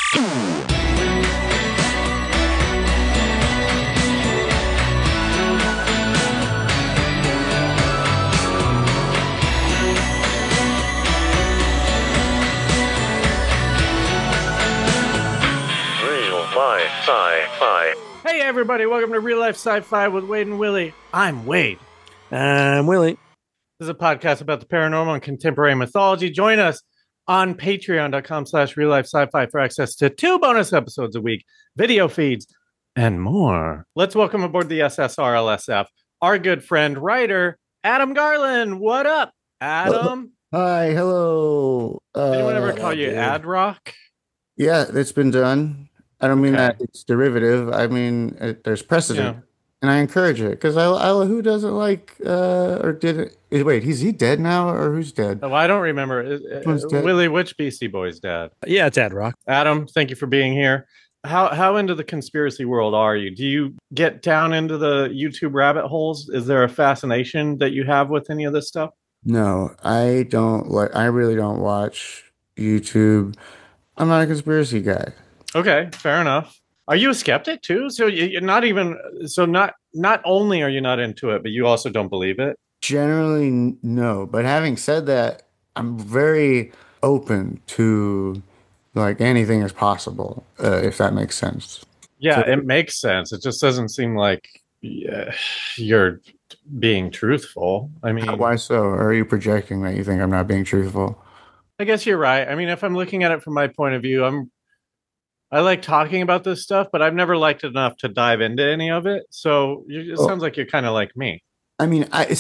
Sci-Fi. Hey everybody, welcome to Real Life Sci-Fi with Wade and Willie. I'm Wade. I'm Willie. This is a podcast about the paranormal and contemporary mythology. Join us on patreon.com/real life sci-fi for access to 2 bonus episodes a week, video feeds, and more. Let's welcome aboard the SSRLSF, our good friend, writer, Adam Garland. What up, Adam? Hi, hello. Anyone ever call you Ad Rock? Yeah, it's been done. I don't mean that it's derivative. I mean, there's precedent, and I encourage it because who doesn't like or did it? Wait, is he dead now, or who's dead? Oh, I don't remember. Willie, which Beastie Boys dad? Yeah, it's Ad Rock. Adam, thank you for being here. How into the conspiracy world are you? Do you get down into the YouTube rabbit holes? Is there a fascination that you have with any of this stuff? No, I don't like. I really don't watch YouTube. I'm not a conspiracy guy. Okay, fair enough. Are you a skeptic too? So you're not even not only are you not into it, but you also don't believe it? Generally, no. But having said that, I'm very open to like anything is possible, if that makes sense. Yeah, it makes sense. It just doesn't seem like you're being truthful. I mean, why so? Or are you projecting that you think I'm not being truthful? I guess you're right. I mean, if I'm looking at it from my point of view, I like talking about this stuff, but I've never liked it enough to dive into any of it. So it sounds like you're kind of like me. I mean, I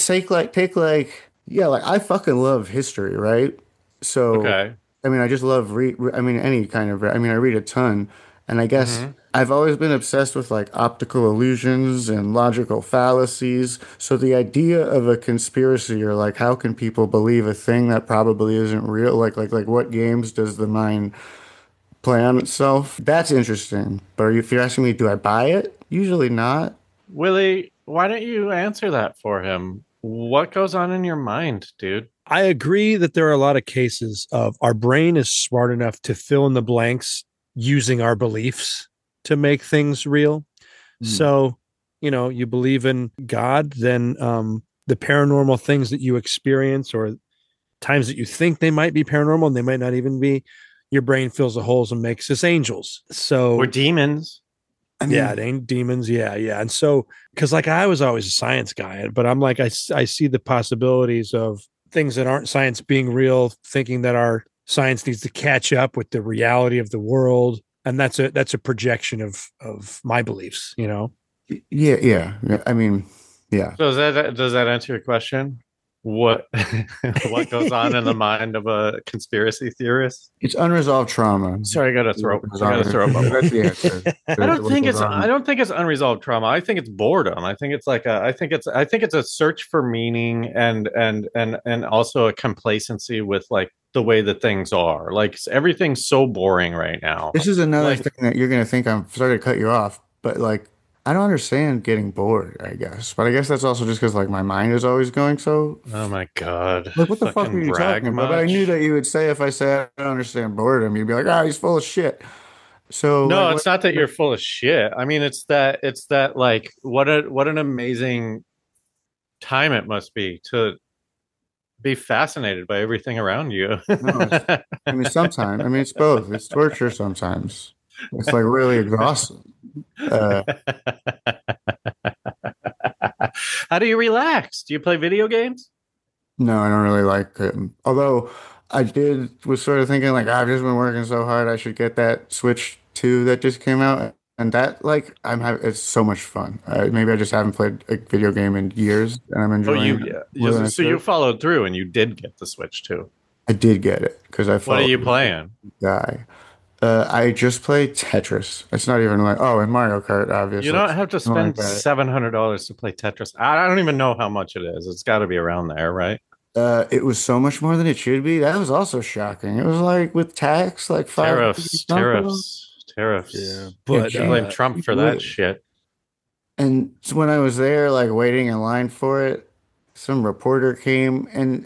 fucking love history, right? So, okay. I mean, I just love any kind of, I read a ton, and I guess I've always been obsessed with like optical illusions and logical fallacies. So the idea of a conspiracy, or like, how can people believe a thing that probably isn't real? Like what games does the mind play on itself? That's interesting. But if you're asking me, do I buy it? Usually not. Willie, why don't you answer that for him? What goes on in your mind, dude? I agree that there are a lot of cases of our brain is smart enough to fill in the blanks using our beliefs to make things real. So, you believe in God, then the paranormal things that you experience or times that you think they might be paranormal and they might not even be, your brain fills the holes and makes us angels. So, or demons. Yeah, it ain't demons. Yeah. And so, because like I was always a science guy, but I'm like, I see the possibilities of things that aren't science being real, thinking that our science needs to catch up with the reality of the world. And that's a projection of my beliefs, Yeah. I mean, yeah. So does that answer your question? What goes on in the mind of a conspiracy theorist? It's unresolved trauma. Sorry, I got to throw up. That's the answer. I don't think it's unresolved trauma. I think it's boredom. I think it's a search for meaning and also a complacency with like the way that things are. Like everything's so boring right now. This is another thing that you're going to think I'm sorry to cut you off, but like I don't understand getting bored, I guess. But I guess that's also just because like my mind is always going so. Oh my God. Like what the fuck are you talking about? But I knew that you would say if I said I don't understand boredom, you'd be like, he's full of shit. So no, like, it's not that you're full of shit. I mean, it's that like what an amazing time it must be to be fascinated by everything around you. Sometimes. It's both. It's torture sometimes. It's like really exhausting. How do you relax? Do you play video games? No, I don't really like it. Although I was sort of thinking like, I've just been working so hard, I should get that Switch 2 that just came out. And that, like, it's so much fun. Maybe I just haven't played a video game in years, and I'm enjoying it. So you followed through, and you did get the Switch 2. I did get it because I. What are you playing? Guy. I just play Tetris. It's not even like, and Mario Kart, obviously. You don't have to spend $700 to play Tetris. I don't even know how much it is. It's got to be around there, right? It was so much more than it should be. That was also shocking. It was like with tax, like tariffs. Yeah, but you blame Trump for that shit. And so when I was there, like waiting in line for it, some reporter came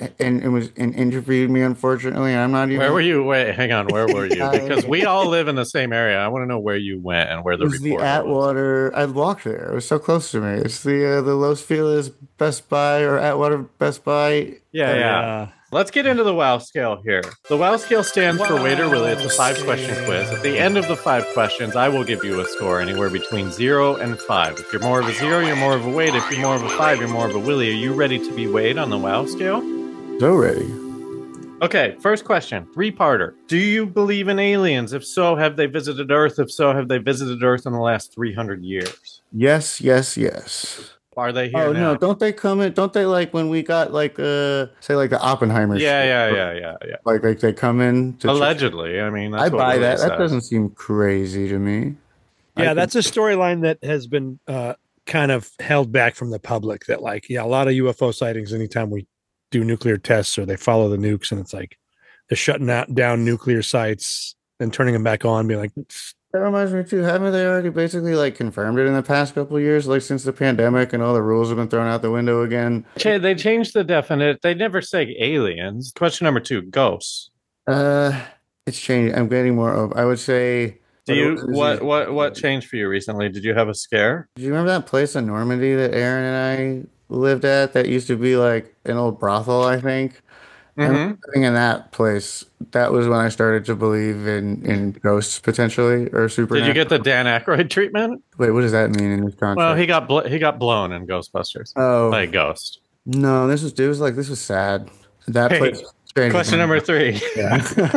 and interviewed me. Unfortunately, I'm not Where even. were you? Wait, hang on. Where were you? Because I, we all live in the same area. I want to know where you went and where it the was the reporter was. Atwater. I walked there. It was so close to me. It's the Los Feliz Best Buy or Atwater Best Buy. Yeah, yeah. Yeah. Let's get into the WOW scale here. The WOW scale stands for Waiter Willie. It's a 5-question quiz. At the end of the 5 questions, I will give you a score anywhere between 0 and 5. If you're more of a 0, you're more of a Wade. If you're more of a 5, you're more of a Willie. Are you ready to be Wade on the WOW scale? So ready. Okay, first question, 3-parter. Do you believe in aliens? If so, have they visited Earth? If so, have they visited Earth in the last 300 years? Yes, yes, yes. Are they here Oh now? no, don't they come in? Don't they like when we got like say like the Oppenheimer shit? Yeah. Like they come in to Allegedly, I mean, that's I what buy Willie that. That says. doesn't seem crazy to me. I Yeah, could- that's a storyline that has been kind of held back from the public. That like, yeah, a lot of UFO sightings anytime we do nuclear tests or they follow the nukes, and it's like they're shutting down nuclear sites and turning them back on, being like, That reminds me too. Haven't they already basically like confirmed it in the past couple of years, like since the pandemic and all the rules have been thrown out the window again? They changed the definite. They never say aliens. Question number 2, ghosts. Uh, it's changing. I'm getting more of. I would say. Do you What what changed for you recently? Did you have a scare? Do you remember that place in Normandy that Aaron and I lived at that used to be like an old brothel, I think? I remember living in that place. That was when I started to believe in ghosts potentially or Did you supernatural. get the Dan Aykroyd treatment? Wait, what does that mean in this Well, context? he got blown in Ghostbusters by a Oh ghost. no, this was sad. That Hey, place. Changed question my number mind. 3. Yeah.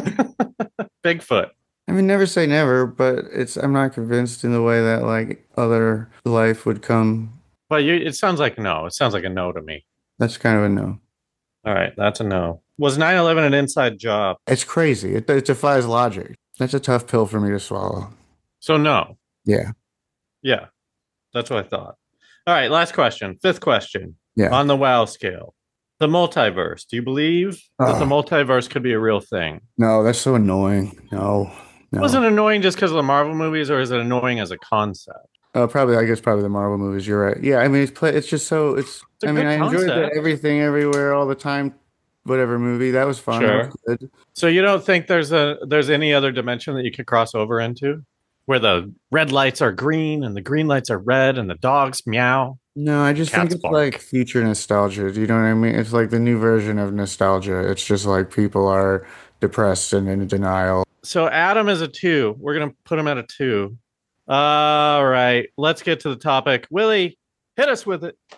Bigfoot. I mean, never say never, but I'm not convinced in the way that like other life would come. But it sounds like no. It sounds like a no to me. That's kind of a no. All right, that's a no. Was 9/11 an inside job? It's crazy. It defies logic. That's a tough pill for me to swallow. So no. Yeah. Yeah, that's what I thought. All right, last question. 5th question Yeah. on the WOW scale. The multiverse. Do you believe that the multiverse could be a real thing? No, that's so annoying. No. Was it annoying just because of the Marvel movies, or is it annoying as a concept? Probably, I guess, probably the Marvel movies. You're right. Yeah, I mean, it's just so it's. A I mean, good I enjoyed concept. the everything, everywhere, all the time. Whatever movie that was fun. Sure. That was good. So you don't think there's any other dimension that you could cross over into, where the red lights are green and the green lights are red and the dogs meow? No, I just think Cats it's bark. like future nostalgia. Do you know what I mean? It's like the new version of nostalgia. It's just like people are depressed and in denial. So Adam is a 2. We're gonna put him at a 2. All right, let's get to the topic. Willie, hit us with it.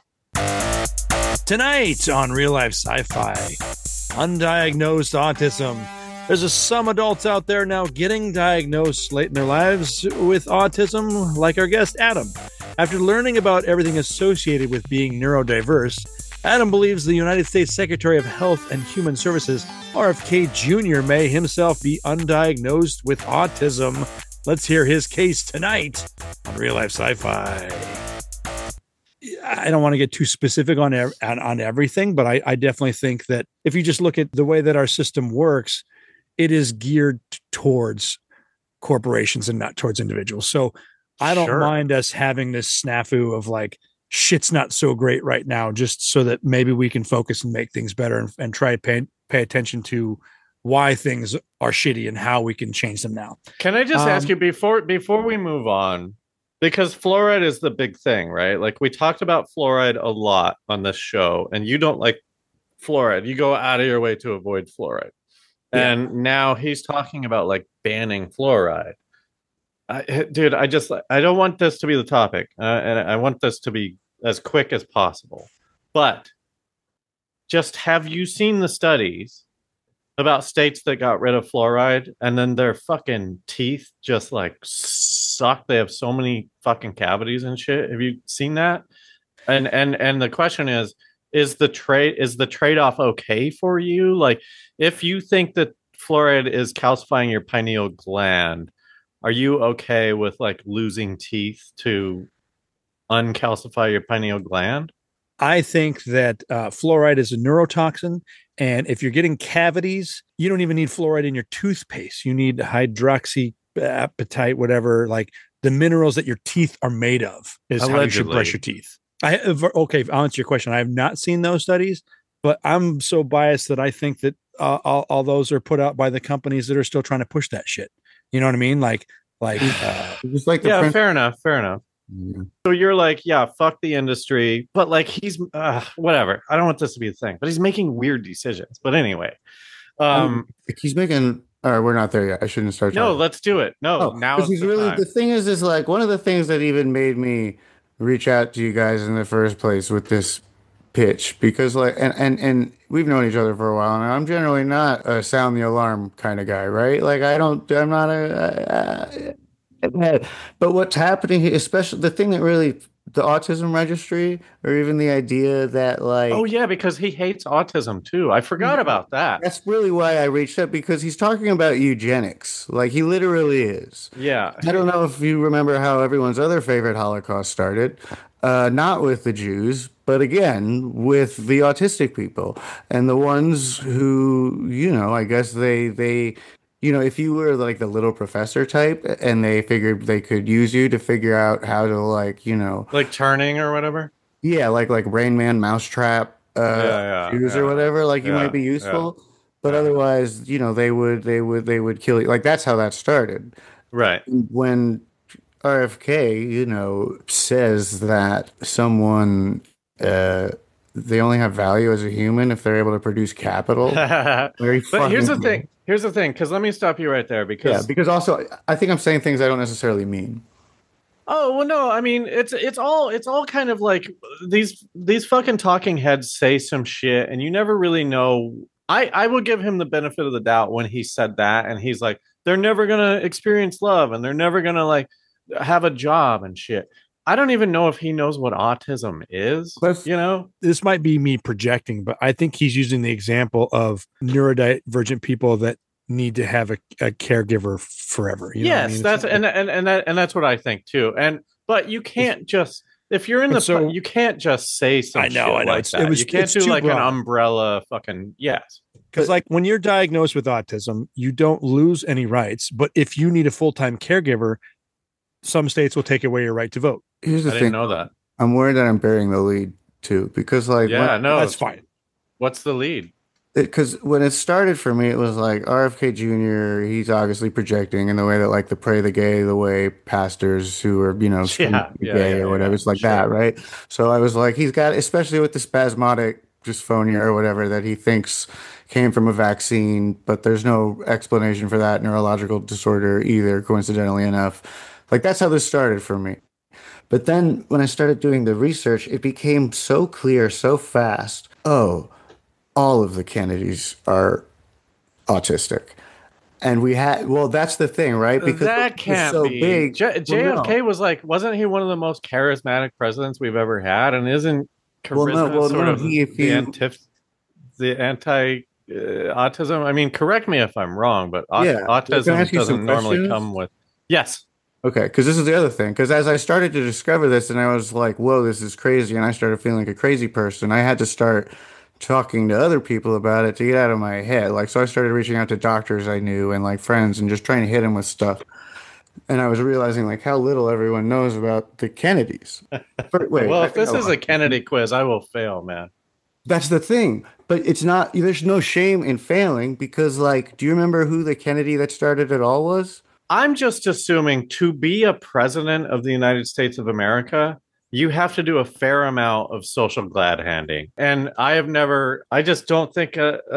tonight on Real Life Sci-Fi, undiagnosed autism. There's some adults out there now getting diagnosed late in their lives with autism, like our guest Adam. After learning about everything associated with being neurodiverse, Adam believes the United States Secretary of Health and Human Services, RFK Jr., may himself be undiagnosed with autism. Let's hear his case tonight on Real Life Sci-Fi. I don't want to get too specific on everything, but I definitely think that if you just look at the way that our system works, it is geared towards corporations and not towards individuals. So I don't Sure. mind us having this snafu of like, shit's not so great right now, just so that maybe we can focus and make things better and try to pay attention to why things are shitty and how we can change them now. Can I just ask you before we move on, because fluoride is the big thing, right? Like we talked about fluoride a lot on this show, and you don't like fluoride. You go out of your way to avoid fluoride. Yeah. And now he's talking about like banning fluoride. Dude, I don't want this to be the topic, and I want this to be as quick as possible. But just have you seen the studies about states that got rid of fluoride and then their fucking teeth just like suck? They have so many fucking cavities and shit. Have you seen that? And the question is the trade-off okay for you? Like, if you think that fluoride is calcifying your pineal gland, are you okay with like losing teeth to uncalcify your pineal gland? I think that fluoride is a neurotoxin. And if you're getting cavities, you don't even need fluoride in your toothpaste. You need hydroxyapatite, whatever, like the minerals that your teeth are made of is how you should Allegedly. brush your teeth. Okay, I'll answer your question. I have not seen those studies, but I'm so biased that I think that all those are put out by the companies that are still trying to push that shit. You know what I mean? Just like the Yeah, French. fair enough. Fair enough. Yeah. So you're like, yeah, fuck the industry, but like he's whatever. I don't want this to be a thing, but he's making weird decisions. But anyway, I mean, he's making. All right, we're not there yet. I shouldn't start no, talking. let's do it. No, Oh, now because is he's the really time. the thing is like one of the things that even made me reach out to you guys in the first place with this pitch because like and we've known each other for a while and I'm generally not a sound the alarm kind of guy, right? Like I'm not but what's happening here, especially the thing that really the autism registry or even the idea that Oh like yeah, because he hates autism too. I forgot yeah, about that. that's really why I reached out because he's talking about eugenics. Like he literally is. Yeah. I don't know if you remember how everyone's other favorite Holocaust started. Not with the Jews, but again with the autistic people and the ones who, I guess if you were like the little professor type and they figured they could use you to figure out how to like, Like turning or whatever. yeah, like Rain Man, Mousetrap, Yeah, shoes or yeah, whatever, like you might yeah, be yeah, useful. But yeah. otherwise, they would kill you. Like that's how that started. Right. When RFK, says that someone they only have value as a human if they're able to produce capital. Very But here's fucking the thing. Here's the thing, because let me stop you right there yeah, because because also I think I'm saying things I don't necessarily mean. oh well no, I mean it's all kind of like these fucking talking heads say some shit and you never really know. I will give him the benefit of the doubt when he said that and he's like, they're never gonna experience love and they're never gonna like have a job and shit. I don't even know if he knows what autism is, Cliff, you know? This might be me projecting, but I think he's using the example of neurodivergent people that need to have a caregiver forever. You know what I Yes, mean? that's and that's what I think too. And but you can't just if you're in But so you can't just say some I know, shit I know. like It's it that. was You can't it's do too like an broad. umbrella fucking yes. Because like when you're diagnosed with autism, you don't lose any rights. But if you need a full-time caregiver, some states will take away your right to vote. here's the I didn't thing. know that. I'm worried that I'm bearing the lead too, because like when Yeah, no, That's fine. what's the lead? because when it started for me, it was like RFK Jr. He's obviously projecting in the way that like the pray the gay, the way pastors who are screaming Yeah, yeah, gay yeah, or whatever. yeah. It's like that, Sure. right? So I was like, he's got, especially with the spasmodic dysphonia or whatever that he thinks came from a vaccine, but there's no explanation for that neurological disorder either, coincidentally enough. Like that's how this started for me. But then when I started doing the research, it became so clear so fast. Oh, all of the Kennedys are autistic. And well, that's the thing, right? Because That they're can't so be. big. Well, JFK no. was like, wasn't he one of the most charismatic presidents we've ever had? And isn't Well, no. charisma Well, sort no. of He, if the you, the anti autism? I mean, correct me if I'm wrong, but yeah. Well, can I autism ask you some doesn't normally questions? come with. Yes. Okay, because this is the other thing. Because as I started to discover this, and I was like, "Whoa, this is crazy," and I started feeling like a crazy person. I had to start talking to other people about it to get out of my head. Like, so I started reaching out to doctors I knew and like friends, and just trying to hit them with stuff. And I was realizing like how little everyone knows about the Kennedys. Wait, Well, I if think I this is a lost. Kennedy quiz, I will fail, man. That's the thing. But it's not, there's no shame in failing because, like, do you remember who the Kennedy that started it all was? I'm just assuming to be a president of the United States of America, you have to do a fair amount of social glad handing. And I have never, I just don't think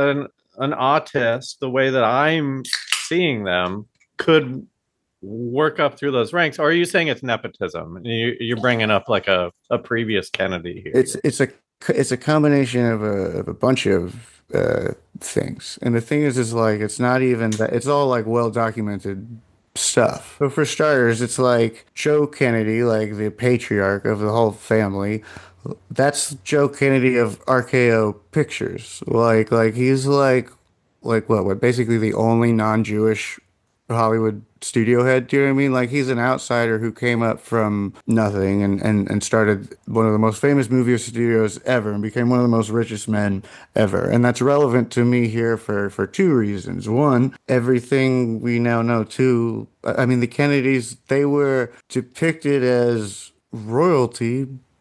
an autist, the way that I'm seeing them, could work up through those ranks. Or are you saying it's nepotism? You're bringing up like a previous Kennedy here. It's a combination of a bunch of things. And the thing is like, it's not even that, it's all like well documented stuff. So for starters, it's like Joe Kennedy, like the patriarch of the whole family. That's Joe Kennedy of RKO Pictures. Like he's like what basically the only non-Jewish Hollywood studio head. Do you know what I mean? Like he's an outsider who came up from nothing and started one of the most famous movie studios ever and became one of the most richest men ever. And that's relevant to me here for two reasons. One, everything we now know. Two, I mean the Kennedys, they were depicted as royalty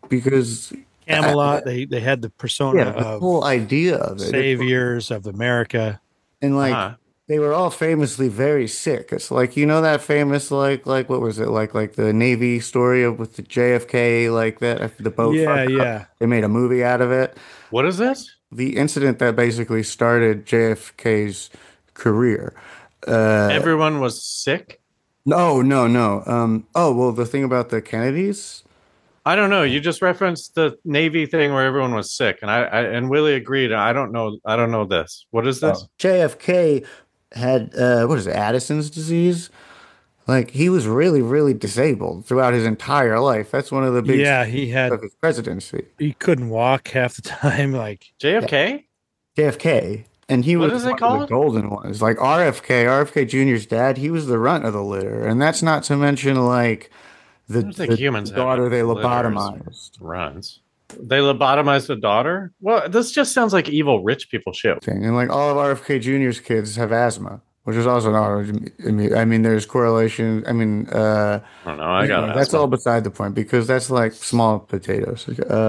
because Camelot, they had the persona yeah, the of whole idea of it. saviors of America. And like Uh-huh. they were all famously very sick. It's like that famous like what was it like the Navy story of with the JFK like that the boat Yeah, fucked up. yeah. They made a movie out of it. What is this? The incident that basically started JFK's career. Everyone was sick? No, no, no. Oh well, the thing about the Kennedys. I don't know. You just referenced the Navy thing where everyone was sick, and I and Willie agreed. I don't know. I don't know this. What is this? JFK had what is it, Addison's disease? Like he was really, really disabled throughout his entire life. That's one of the big Yeah, of his presidency. he couldn't walk half the time. Like, JFK? JFK. And he What was is it one of the called? golden ones. Like RFK Jr.'s dad, he was the runt of the litter. And that's not to mention like I don't think humans have daughter they litters, lobotomized. runs. They lobotomized the daughter? Well, this just sounds like evil rich people shit. Thing. And like all of RFK Jr.'s kids have asthma, which is also not. I mean, there's correlation. I mean, I don't know. I got anyway, that's asthma. all beside the point because that's like small potatoes.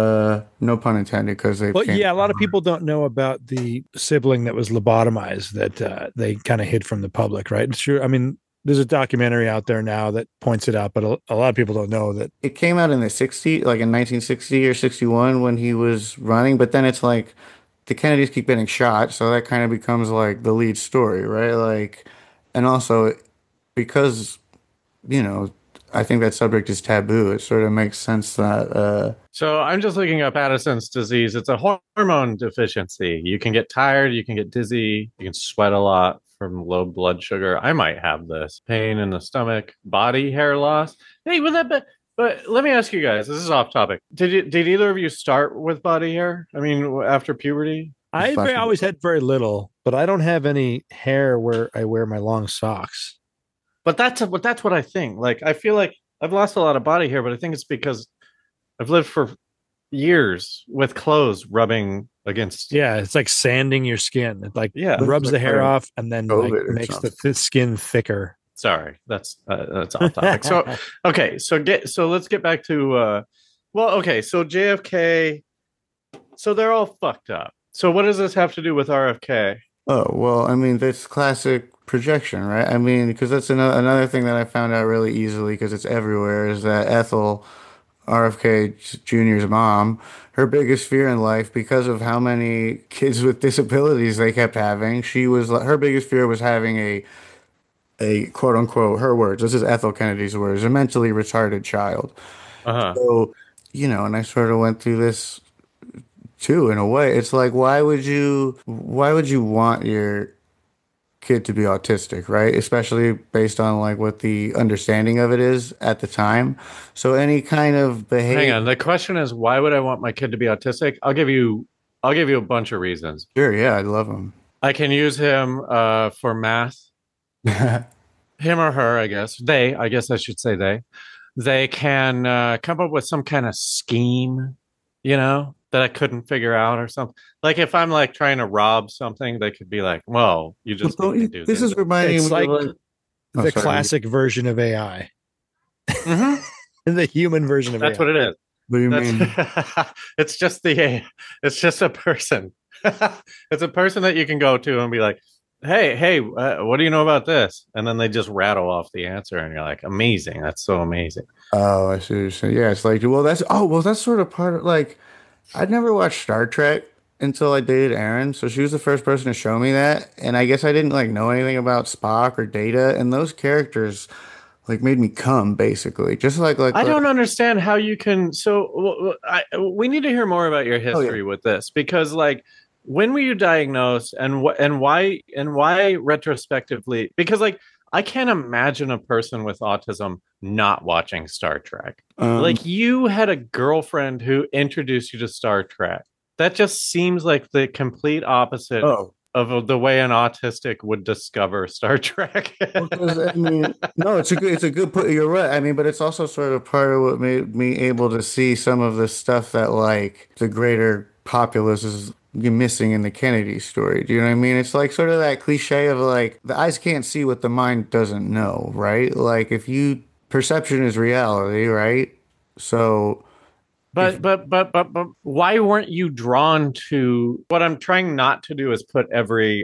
No pun intended, because they well, came. yeah, a lot of people don't know about the sibling that was lobotomized that they kind of hid from the public, right? It's true. I mean, there's a documentary out there now that points it out, but a lot of people don't know that. It came out in the 60s, like in 1960 or 61 when he was running, but then it's like the Kennedys keep getting shot, so that kind of becomes like the lead story, right? Like, and also because, you know, I think that subject is taboo, it sort of makes sense that, So I'm just looking up Addison's disease. It's a hormone deficiency. You can get tired, you can get dizzy, you can sweat a lot from low blood sugar. I might have this. Pain in the stomach, body hair loss. Hey, with that, but let me ask you guys. This is off topic. Did either of you start with body hair? I mean, after puberty? Always had very little, but I don't have any hair where I wear my long socks. But that's what I think. Like I feel like I've lost a lot of body hair, but I think it's because I've lived for years with clothes rubbing against. Yeah, it's like sanding your skin. It like Yeah. rubs the hair off and then like COVID or makes the something. skin thicker. Sorry, that's off topic. So okay, so let's get back to so JFK, so they're all fucked up. So what does this have to do with RFK? oh, well, I mean, that's classic projection, right? I mean, because that's another thing that I found out really easily because it's everywhere is that Ethel, RFK Jr.'s mom, her biggest fear in life because of how many kids with disabilities they kept having, her biggest fear was having a quote unquote, her words, this is Ethel Kennedy's words, a mentally retarded child. Uh-huh. So, and I sort of went through this too in a way. It's like why would you want your kid to be autistic, right? Especially based on like what the understanding of it is at the time. So any kind of behavior. Hang on. The question is, why would I want my kid to be autistic? I'll give you a bunch of reasons. Sure, yeah, I'd love him. I can use him for math. Him or her, I guess. I guess I should say they. They can come up with some kind of scheme, that I couldn't figure out or something. Like if I'm like trying to rob something, they could be like, "Well, you just Well, need to do this this." is reminding It's me like of the sorry. classic version of AI, Mhm. the human version of That's AI. what it is. What do you mean? It's just it's just a person. It's a person that you can go to and be like, hey, what do you know about this? And then they just rattle off the answer, and you're like, amazing. That's so amazing. Oh, I see what you're saying. Yeah, it's like, that's sort of part of like, I'd never watched Star Trek until I dated Erin, so she was the first person to show me that, and I guess I didn't like know anything about Spock or Data, and those characters like made me come basically, just like I don't understand how you can. So we need to hear more about your history with this, because like, when were you diagnosed, and why retrospectively? Because like, I can't imagine a person with autism not watching Star Trek. Like you had a girlfriend who introduced you to Star Trek. That just seems like the complete opposite Oh, of the way an autistic would discover Star Trek. because, I mean, no, it's a good put. You're right. I mean, but it's also sort of part of what made me able to see some of the stuff that like the greater populace is missing in the Kennedy story. Do you know what I mean? It's like sort of that cliche of like the eyes can't see what the mind doesn't know, right? Like if you perception is reality, right? So But why weren't you drawn to what I'm trying not to do is put every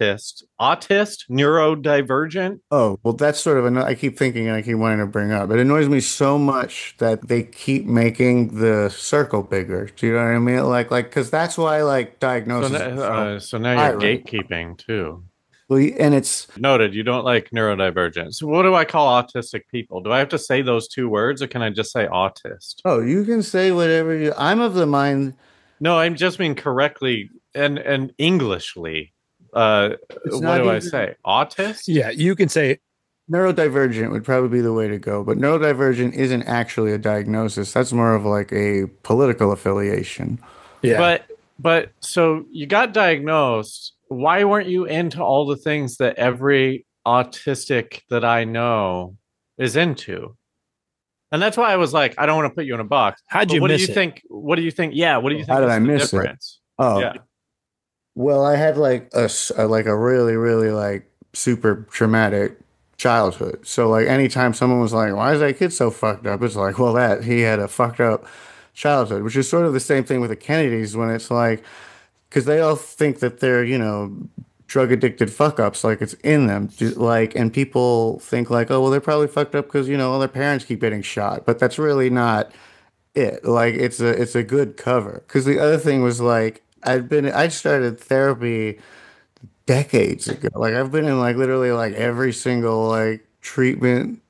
neurodivergent. Oh, well, that's sort of I keep thinking and I keep wanting to bring up. It annoys me so much that they keep making the circle bigger. Do you know what I mean? Because that's why like So, diagnosis is so so now high you're right gatekeeping too. now. And it's Noted. You don't like neurodivergent. So what do I call autistic people? Do I have to say those two words, or can I just say autist? oh, you can say whatever you. I'm of the mind No, I just mean correctly and Englishly. it's What not do I even say? Autist? Yeah, you can say neurodivergent would probably be the way to go, but neurodivergent isn't actually a diagnosis. That's more of like a political affiliation. yeah. But so you got diagnosed. Why weren't you into all the things that every autistic that I know is into? And that's why I was like, I don't want to put you in a box. How'd But you what do miss you it? think? What do you think? Yeah, what do you How think did is I the miss it? difference? Oh, Yeah. well, I had like like a really, really like super traumatic childhood. So like anytime someone was like, "Why is that kid so fucked up?" It's like, well, that he had a fucked up childhood, which is sort of the same thing with the Kennedys when it's like, because they all think that they're, drug addicted fuck ups, like it's in them. Like, and people think like, oh, well, they're probably fucked up because, all their parents keep getting shot. But that's really not it. Like, it's a good cover. Because the other thing was like, I started therapy decades ago. Like, I've been in like literally like every single like treatment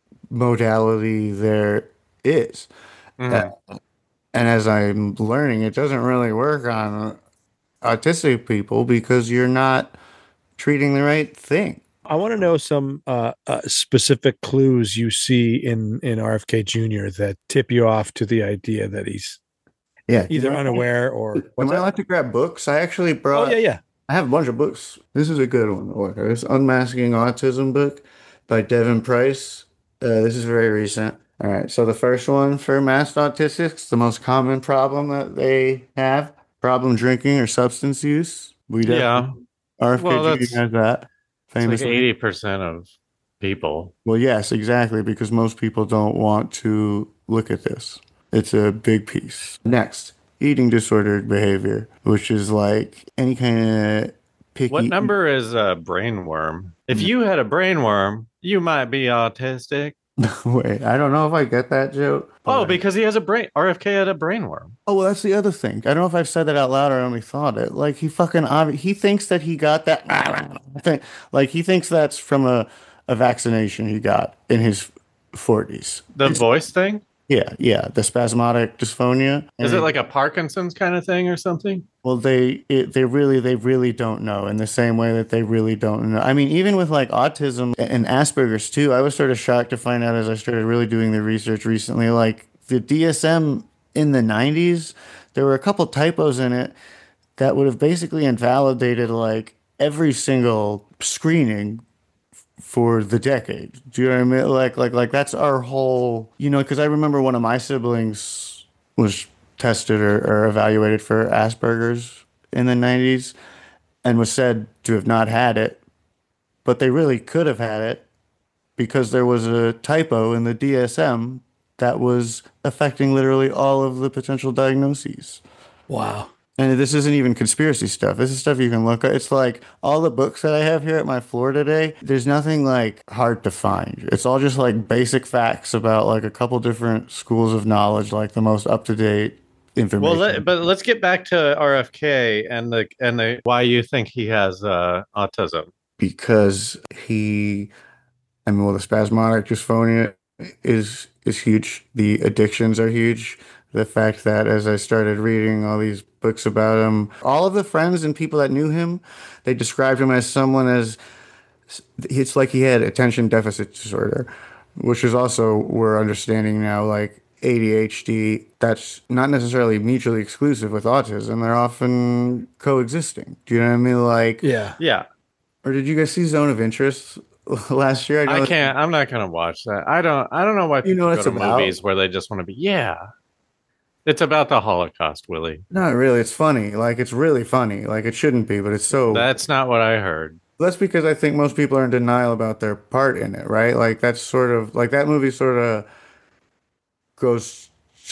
modality there is. Uh, Mhm. and as I'm learning, it doesn't really work on autistic people because you're not treating the right thing. I want to know some specific clues you see in RFK Jr. that tip you off to the idea that he's Yeah. either unaware or Am what's I that? allowed to grab books? I actually Oh yeah, brought, yeah. I have a bunch of books. This is a good one. This Unmasking Autism book by Devin Price. This is very recent. All right. So the first one for mass autistics, the most common problem that they have, problem drinking or substance use. We definitely, Yeah. RFK Well, Jr. has that it's like famously. 80% of people. Well, yes, exactly, because most people don't want to look at this. It's a big piece. Next, eating disordered behavior, which is like any kind of What picky. number is a brainworm? If you had a brainworm, you might be autistic. Wait, I don't know if I get that joke, Oh, but because he has a brain. RFK had a brainworm. oh, well, that's the other thing. I don't know if I've said that out loud or I only thought it. Like he fucking he thinks that he got that thing. Like he thinks that's from a vaccination he got in his 40s. The voice thing? Yeah, the spasmodic dysphonia. Is it like a Parkinson's kind of thing or something? Well, they really don't know in the same way that they really don't know. I mean, even with like autism and Asperger's too, I was sort of shocked to find out as I started really doing the research recently, like the DSM in the 90s, there were a couple typos in it that would have basically invalidated like every single screening for the decade. Do you know what I mean? Like that's our whole, because I remember one of my siblings was tested or evaluated for Asperger's in the 90s and was said to have not had it, but they really could have had it because there was a typo in the DSM that was affecting literally all of the potential diagnoses. Wow. And this isn't even conspiracy stuff. This is stuff you can look at. It's like all the books that I have here at my floor today, there's nothing like hard to find. It's all just like basic facts about like a couple different schools of knowledge, like the most up-to-date Well, information. but let's get back to RFK and the why you think he has autism. Because I mean, well, the spasmodic dysphonia is huge. The addictions are huge. The fact that as I started reading all these books about him, all of the friends and people that knew him, they described him as someone as it's like he had attention deficit disorder, which is also we're understanding now like ADHD. That's not necessarily mutually exclusive with autism. They're often coexisting. Do you know what I mean? Like, Yeah. Yeah, or did you guys see Zone of Interest last year? I I know can't. I'm not gonna watch that. I don't know why you know people what go it's to about. movies where they just want to be. Yeah, it's about the Holocaust, Willie. Not really. It's funny. Like it's really funny. Like it shouldn't be, but it's so. That's not what I heard. That's because I think most people are in denial about their part in it, right? Like that's sort of like that movie sort of goes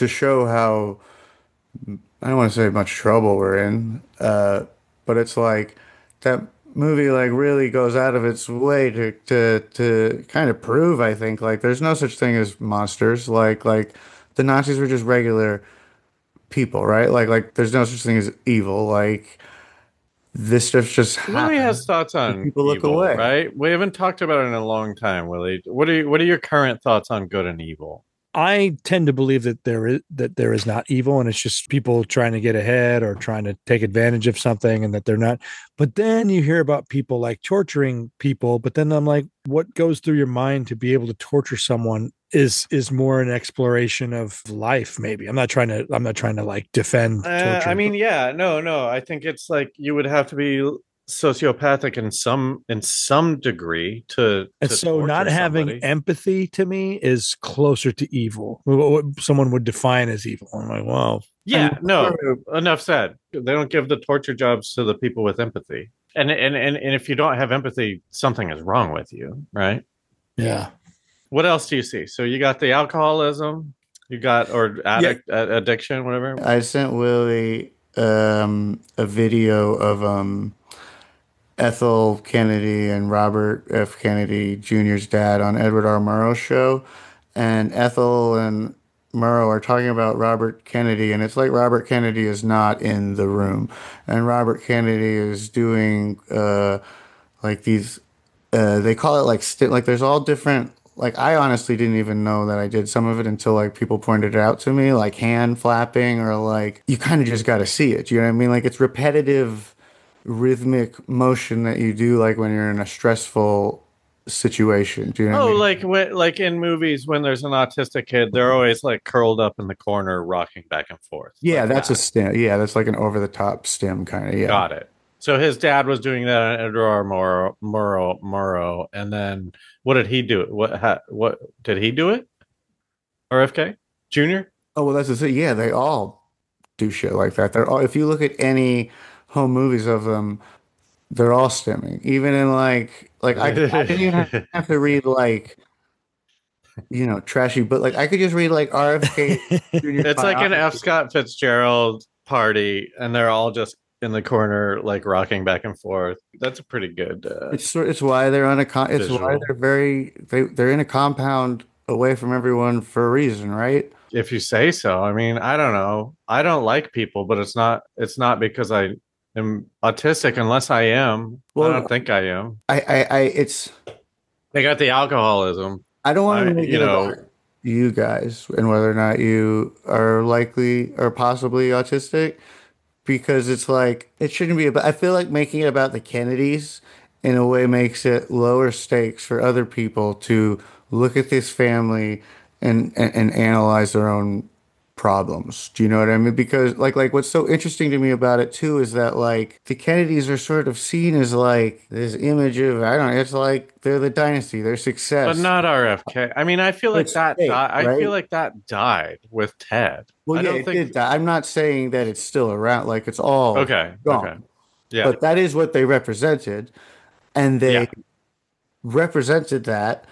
to show how I don't want to say much trouble we're in, but it's like that movie like really goes out of its way to kind of prove, I think, like there's no such thing as monsters. Like the Nazis were just regular people, right? Like there's no such thing as evil. Like this stuff just Willie has happens thoughts and on people look evil, away. right? We haven't talked about it in a long time, Willie. What are your current thoughts on good and evil? I tend to believe that there is not evil, and it's just people trying to get ahead or trying to take advantage of something, and that they're not. But then you hear about people like torturing people, but then I'm like, what goes through your mind to be able to torture someone is more an exploration of life. Maybe I'm not trying to like defend torture. I mean, yeah, no. I think it's like you would have to be sociopathic in some degree And to so not torture having somebody. empathy to me is closer to evil. What someone would define as evil. I'm like, well, I Yeah, mean, no. Enough said. They don't give the torture jobs to the people with empathy. And if you don't have empathy, something is wrong with you, right? yeah. What else do you see? So you got the alcoholism, you got or Yeah. addiction, whatever. I sent Willie a video of Ethel Kennedy and Robert F. Kennedy Jr.'s dad on Edward R. Murrow's show. And Ethel and Murrow are talking about Robert Kennedy, and it's like Robert Kennedy is not in the room. And Robert Kennedy is doing like these, they call it like, like there's all different. Like I honestly didn't even know that I did some of it until like people pointed it out to me, like hand flapping or like you kind of just got to see it. You know what I mean? Like it's repetitive rhythmic motion that you do like when you're in a stressful situation. Do you know what I Oh, mean? like in movies when there's an autistic kid, they're always like curled up in the corner, rocking back and forth, Yeah, like that's a that. stim. Yeah, that's like an over the top stim kind of. Yeah. Got it. So his dad was doing that on Edward Murrow, and then what did he do? What did he do it? RFK Jr. Oh well, that's the thing. Yeah, they all do shit like that. They're all. If you look at any home movies of them, they're all stimming. Even in like I didn't even have to read like trashy, but like I could just read like RFK Jr.'s It's like an F. biography. Scott Fitzgerald party, and they're all just in the corner, like rocking back and forth. That's a pretty good It's why they're on a it's why visual. they're in a compound away from everyone for a reason, right? If you say so. I mean, I don't know. I don't like people, but it's not because I am autistic unless I am. I don't Well, think I am. it's They got the alcoholism. I don't want I to make you it about know, you guys and whether or not you are likely or possibly autistic because it's like it shouldn't be about. I feel like making it about the Kennedys in a way makes it lower stakes for other people to look at this family and analyze their own problems. Do you know what I mean? Because like what's so interesting to me about it too is that like the Kennedys are sort of seen as like this image of I don't know, it's like they're the dynasty, their but success. not RFK. I mean, I feel like It's fake, I feel right? like that died with Ted. Well, I yeah, don't it think did die. I'm not saying that it's still around, like it's all okay. gone. Yeah. But that is what they represented, and Yeah. they represented that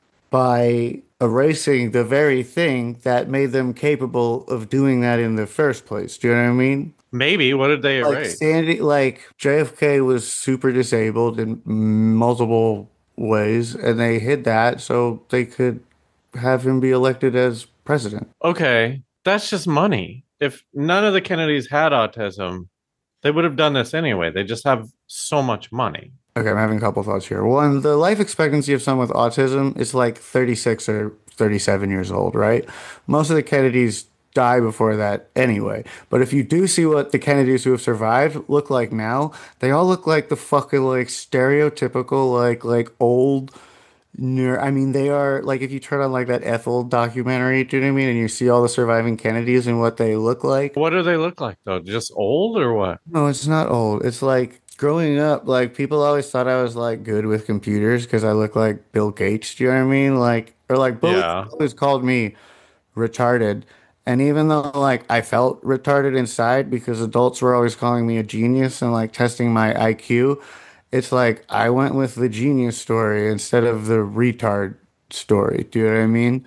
by erasing the very thing that made them capable of doing that in the first place. Do you know what I mean? Maybe. What did they Like erase? Sandy, like JFK was super disabled in multiple ways, and they hid that so they could have him be elected as president. Okay. That's just money. If none of the Kennedys had autism, they would have done this anyway. They just have so much money. Okay, I'm having a couple thoughts here. One, the life expectancy of someone with autism is like 36 or 37 years old, right? Most of the Kennedys die before that anyway. But if you do see what the Kennedys who have survived look like now, they all look like the fucking like stereotypical like old I mean, they are like if you turn on like that Ethel documentary, do you know what I mean? And you see all the surviving Kennedys and what they look like. What do they look like though? Just old or what? No, it's not old. It's like growing up, like people always thought I was like good with computers because I look like Bill Gates. Do you know what I mean? Like, or like bullies Yeah. always called me retarded. And even though like I felt retarded inside because adults were always calling me a genius and like testing my IQ, it's like I went with the genius story instead of the retard story. Do you know what I mean?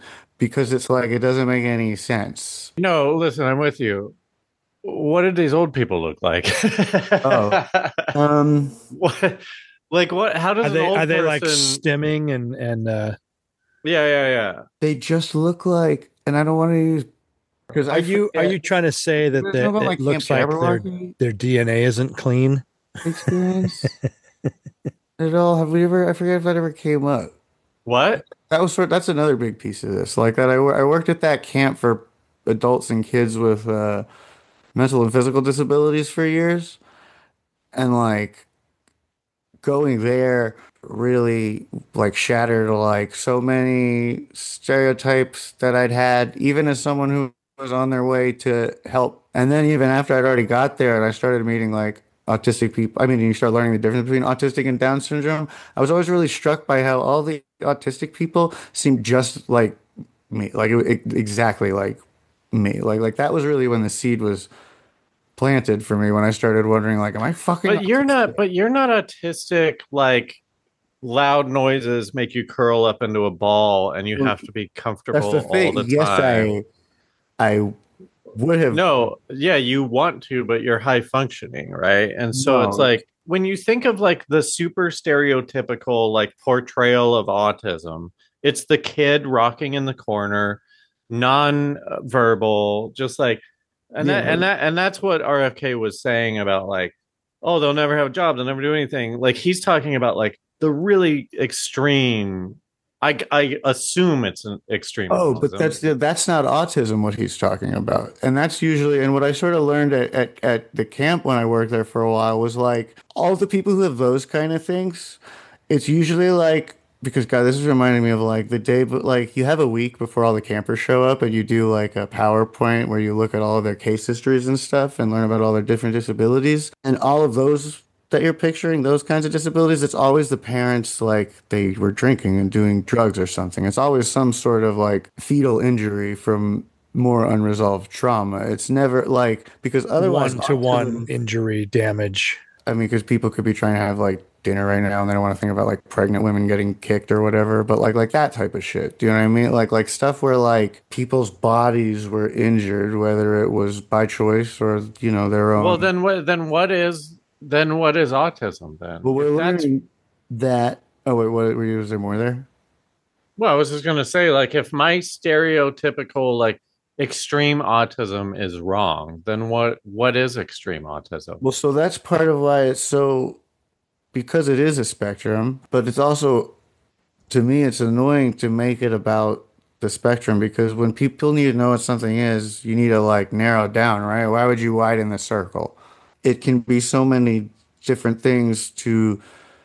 because it's like it doesn't make any sense. No, listen, I'm with you. What did these old people look like? Oh, um, What, like what? How does Are an they old are they like person? stimming and Yeah, yeah, yeah. they just look like, and I don't want to use because are I you forget. trying to say that There's no about it like Camp looks like Jabberwocky their DNA isn't clean? experience at all. Have we ever? I forget if that ever came up. What? That was that's another big piece of this. Like that, I worked at that camp for adults and kids with mental and physical disabilities for years, and like going there really like shattered like so many stereotypes that I'd had, even as someone who was on their way to help. And then even after I'd already got there and I started meeting like autistic people, I mean, you start learning the difference between autistic and Down syndrome. I was always really struck by how all the autistic people seemed just like me, like exactly like me. Like that was really when the seed was planted for me when I started wondering like, am I fucking But you're not. autistic? But you're not autistic. Like loud noises make you curl up into a ball, and you Well, have to be that's the comfortable all thing. the Yes, time. I would have No, yeah, you want to, but you're high functioning, right? And so it's no. like when you think of like the super stereotypical like portrayal of autism, it's the kid rocking in the corner, non-verbal, just like Yeah, and that's what RFK was saying about like, oh, they'll never have a job, they'll never do anything. Like he's talking about like the really extreme. I assume it's an extreme oh, but autism. that's not autism what he's talking about. And that's usually and what I sort of learned at the camp when I worked there for a while was like all the people who have those kind of things, it's usually like because God, this is reminding me of like the day but like you have a week before all the campers show up and you do like a PowerPoint where you look at all of their case histories and stuff and learn about all their different disabilities. And all of those that you're picturing, those kinds of disabilities, it's always the parents like they were drinking and doing drugs or something. It's always some sort of like fetal injury from more unresolved trauma. It's never like because otherwise One-to-one autism, injury damage. I mean, because people could be trying to have like dinner right now and they don't want to think about like pregnant women getting kicked or whatever, but like that type of shit. Do you know what I mean? Like stuff where like people's bodies were injured, whether it was by choice or, you know, their Well, own. then what is autism then? Well, we're If that's learning that. Oh wait, what were you? Was there more there? well, I was just gonna say, like, if my stereotypical like extreme autism is wrong, then what is extreme autism? Well, so that's part of why it's so because it is a spectrum, but it's also to me it's annoying to make it about the spectrum because when people need to know what something is, you need to like narrow it down, right? Why would you widen the circle? It can be so many different things to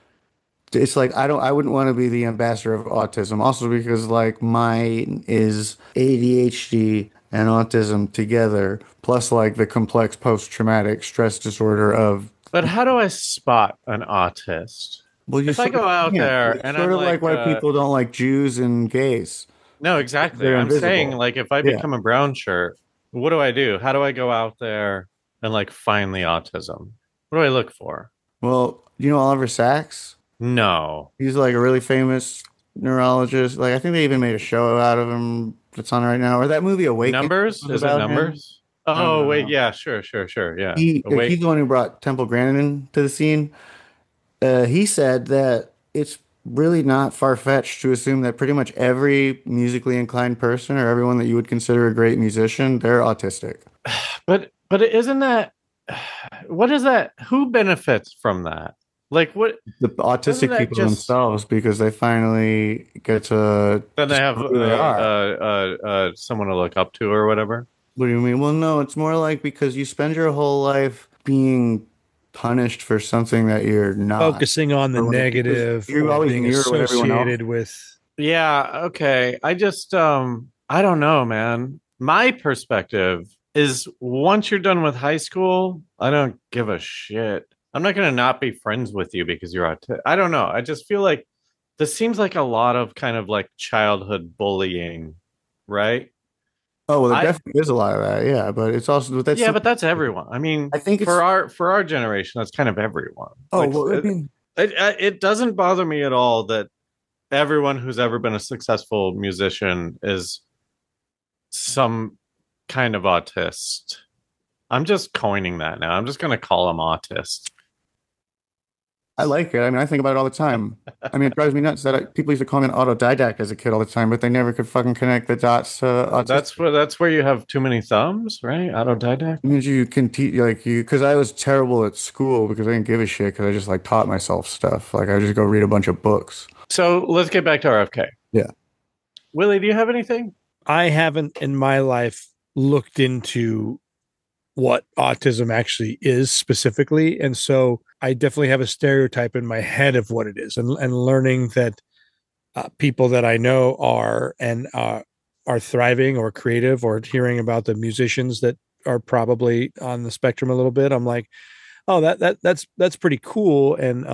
it's like I wouldn't want to be the ambassador of autism also because like mine is ADHD and autism together plus like the complex post-traumatic stress disorder of But how do I spot an autist? well you If I sort go of out can't. there It's and sort I'm of like like, why people don't like Jews and gays. no, exactly. They're I'm saying invisible. like if I Yeah. become a brown shirt, what do I do? How do I go out there and like find the autism? What do I look for? Well, you know Oliver Sacks? No. He's like a really famous neurologist. Like I think they even made a show out of him that's on right now. Or that movie Awakening Numbers? was Is it about him. numbers? No, no, Oh, wait. no. Yeah, sure, sure, sure. Yeah. He's Wait. the one who brought Temple Grandin to the scene. He said that it's really not far-fetched to assume that pretty much every musically inclined person or everyone that you would consider a great musician, they're autistic. But isn't that what is that? Who benefits from that? Like what The doesn't autistic that people just themselves because they finally get to then they have discover who they are. someone to look up to or whatever? What do you mean? Well, no, it's more like because you spend your whole life being punished for something that you're not. Focusing on the Or when because negative you're or always being mirror what everyone else. associated with Yeah, okay. I just I don't know, man. My perspective is once you're done with high school, I don't give a shit. I'm not gonna not be friends with you because you're autistic. I don't know. I just feel like this seems like a lot of kind of like childhood bullying, right? Oh, well, there I definitely is a lot of that, yeah. But it's also but that's Yeah, but something. that's everyone. I mean, I think it's. for our generation, that's kind of everyone. Oh, Like well, I mean, it doesn't bother me at all that everyone who's ever been a successful musician is some kind of autist. I'm just coining that now. I'm just going to call him autist. I like it. I mean, I think about it all the time. I mean, it drives me nuts that people used to call me an autodidact as a kid all the time, but they never could fucking connect the dots to autistic. That's where you have too many thumbs, right? Autodidact. It means you can teach like you because I was terrible at school because I didn't give a shit because I just like taught myself stuff. Like I just go read a bunch of books. So let's get back to RFK. Yeah. Willie, do you have anything? I haven't in my life looked into what autism actually is specifically. And so I definitely have a stereotype in my head of what it is, and learning that people that I know are thriving or creative, or hearing about the musicians that are probably on the spectrum a little bit. I'm like, oh, that's pretty cool. And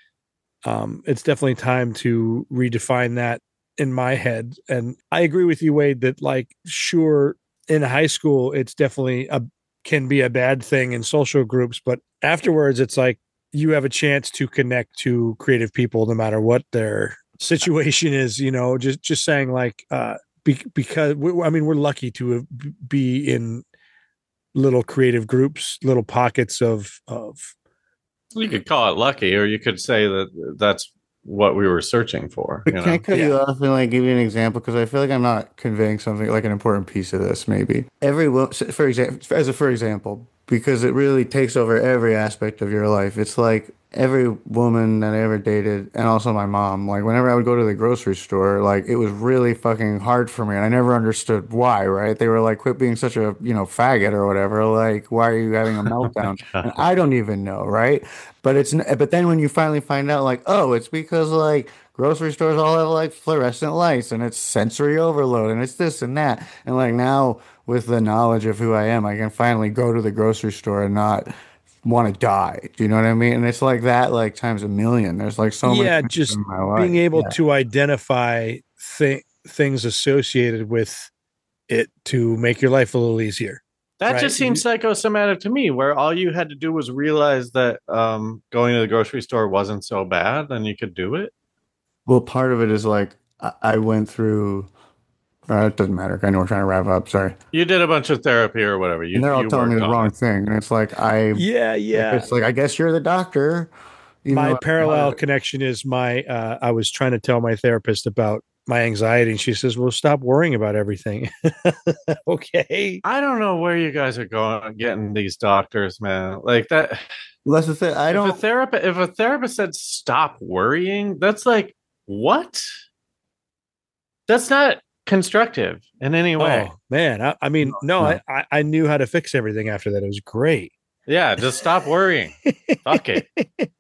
it's definitely time to redefine that in my head. And I agree with you, Wade, that like, sure, in high school, it's definitely can be a bad thing in social groups, but afterwards it's like you have a chance to connect to creative people no matter what their situation is, just saying like, because we're lucky to be in little creative groups, little pockets of. You could call it lucky, or you could say that that's what we were searching for. But can I cut you off and like give you an example? Because I feel like I'm not conveying something like an important piece of this. Maybe for example, because it really takes over every aspect of your life. It's like every woman that I ever dated, and also my mom. Like whenever I would go to the grocery store, like it was really fucking hard for me, and I never understood why. Right? They were like, "Quit being such a faggot or whatever." Like, why are you having a meltdown? And I don't even know, right? But then when you finally find out, like, oh, it's because like grocery stores all have like fluorescent lights and it's sensory overload and it's this and that. And like now with the knowledge of who I am, I can finally go to the grocery store and not want to die. Do you know what I mean? And it's like that, like times a million. There's like so many things just in my life. Being able to identify things associated with it to make your life a little easier. That just seems psychosomatic to me, where all you had to do was realize that going to the grocery store wasn't so bad, and you could do it. Well, part of it is like I went through. It doesn't matter. I know we're trying to wrap up. Sorry. You did a bunch of therapy or whatever. And they're all telling me the wrong thing, and it's like yeah. It's like I guess you're the doctor. My parallel connection is I was trying to tell my therapist about my anxiety, and she says, well, stop worrying about everything. Okay. I don't know where you guys are getting these doctors, man. Like that. Well, that's the thing. If a therapist said stop worrying, that's like, what? That's not constructive in any way. Oh, man. I mean, no. I knew how to fix everything after that. It was great. Yeah, just stop worrying. Fuck it.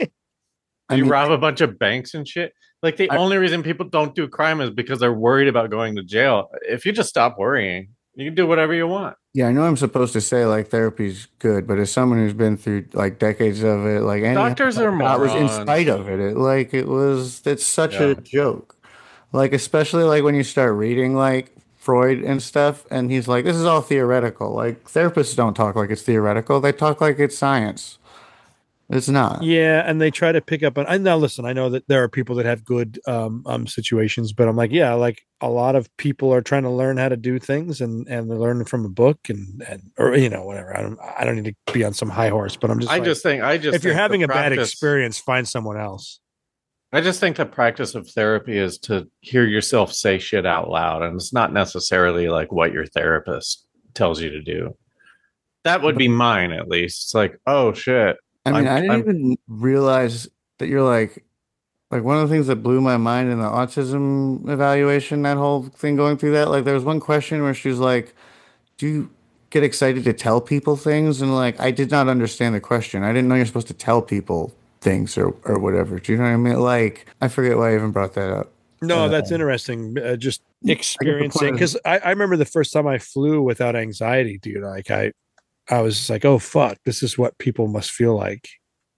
You rob a bunch of banks and shit. Like the only reason people don't do crime is because they're worried about going to jail. If you just stop worrying, you can do whatever you want. Yeah, I know I'm supposed to say like therapy's good, but as someone who's been through like decades of it, like doctors are morons. was in spite of it. It's such a joke. Like especially like when you start reading like Freud and stuff, and he's like, this is all theoretical. Like therapists don't talk like it's theoretical; they talk like it's science. It's not. Yeah, and they try to pick up on. And now, listen, I know that there are people that have good situations, but I'm like, yeah, like a lot of people are trying to learn how to do things, and they're learning from a book, and or whatever. I don't need to be on some high horse, but I'm just. If you're having a bad experience, find someone else. I just think the practice of therapy is to hear yourself say shit out loud, and it's not necessarily like what your therapist tells you to do. That would be mine, at least. It's like, oh shit. I mean, I didn't even realize that you're like one of the things that blew my mind in the autism evaluation, that whole thing going through that, like there was one question where she's like, do you get excited to tell people things? And like, I did not understand the question. I didn't know you're supposed to tell people things or whatever. Do you know what I mean? Like, I forget why I even brought that up. No, that's interesting. Just experiencing, because I remember the first time I flew without anxiety, dude. Like I was just like, oh fuck, this is what people must feel like,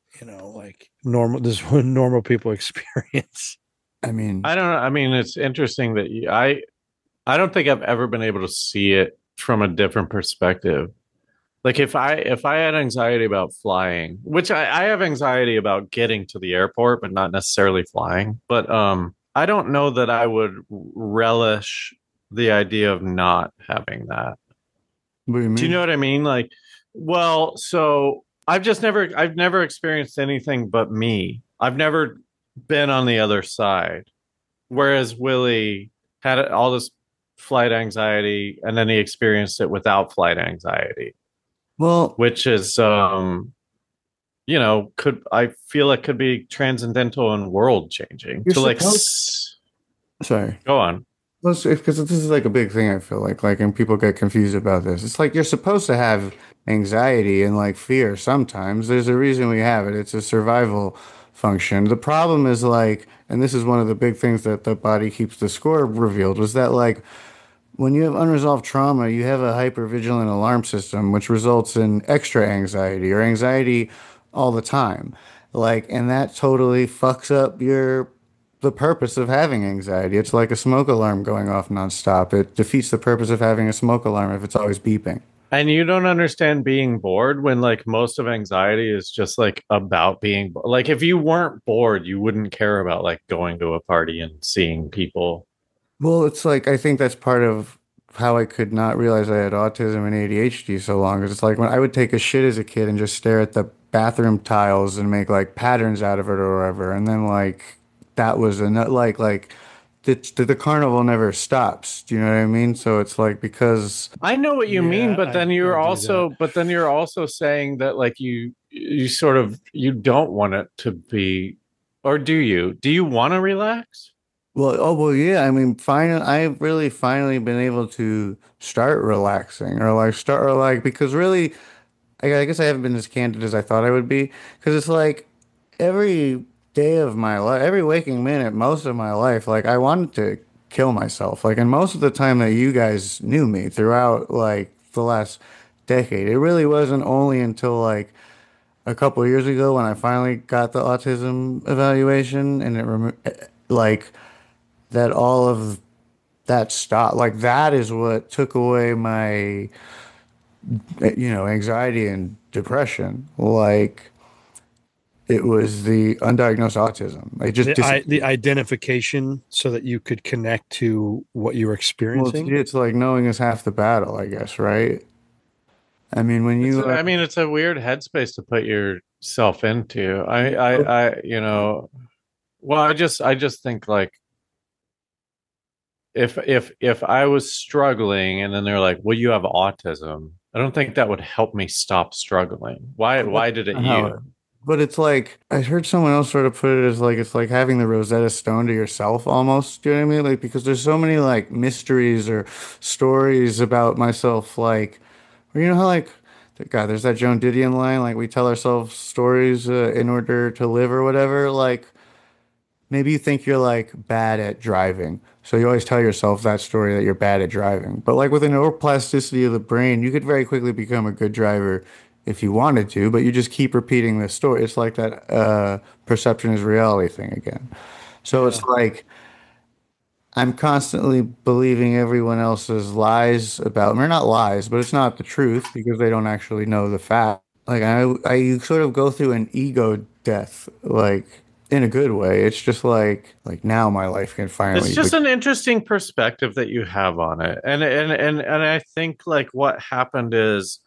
like normal. This is what normal people experience. I mean, I don't know. I mean, it's interesting that I don't think I've ever been able to see it from a different perspective. Like if I had anxiety about flying, which I have anxiety about getting to the airport, but not necessarily flying. But I don't know that I would relish the idea of not having that. What do you Do you mean? know what I mean? Like, well, so I've never experienced anything but me. I've never been on the other side. Whereas Willie had all this flight anxiety and then he experienced it without flight anxiety, Well, which is, could, I feel it could be transcendental and world changing you're to like, supposed. Sorry. go on. Because this is like a big thing, I feel like, and people get confused about this. It's like you're supposed to have anxiety and like fear sometimes. There's a reason we have it. It's a survival function. The problem is like, and this is one of the big things that the body keeps the score revealed, was that like when you have unresolved trauma, you have a hypervigilant alarm system, which results in extra anxiety or anxiety all the time. Like, and that totally fucks up the purpose of having anxiety. It's like a smoke alarm going off nonstop. It defeats the purpose of having a smoke alarm if it's always beeping. And you don't understand being bored when like most of anxiety is just like about being like if you weren't bored, you wouldn't care about like going to a party and seeing people. Well, it's like I think that's part of how I could not realize I had autism and ADHD so long. 'Cause it's like when I would take a shit as a kid and just stare at the bathroom tiles and make like patterns out of it or whatever, and then like that was enough. Like the carnival never stops. Do you know what I mean? So it's like because I know what you mean, Yeah, but then you're I do also that. but then you're also saying that like you sort of you don't want it to be, or do you? Do you want to relax? well, yeah. I mean, finally, I've really finally been able to start relaxing or like start or like because really. I guess I haven't been as candid as I thought I would be because it's like every day of my life, every waking minute, most of my life, like I wanted to kill myself. Like, and most of the time that you guys knew me throughout like the last decade, it really wasn't only until like a couple of years ago when I finally got the autism evaluation and like that all of that stopped. Like that is what took away my anxiety and depression. Like it was the undiagnosed autism. It just The disappeared. identification so that you could connect to what you were Well, experiencing. it's like knowing is half the battle, I guess, right? I mean, when It's you, I mean it's a weird headspace to put yourself into. Well, I just think like if I was struggling and then they're like, "Well, you have autism." I don't think that would help me stop struggling. Why did it how, you? but it's like I heard someone else sort of put it as like it's like having the Rosetta Stone to yourself almost. Do you know what I mean? Like because there's so many like mysteries or stories about myself, like, or you know how like. God, there's that Joan Didion line, like we tell ourselves stories in order to live or whatever. Like, maybe you think you're like bad at driving. So you always tell yourself that story that you're bad at driving. But like with the neuroplasticity of the brain, you could very quickly become a good driver if you wanted to, but you just keep repeating this story. It's like that perception is reality thing again. So it's Yeah. like I'm constantly believing everyone else's lies about me. Or not lies, but it's not the truth because they don't actually know the fact. Like I sort of go through an ego death, like in a good way. It's just like now my life can It's finally just be. an interesting perspective that you have on it. And I think like what happened is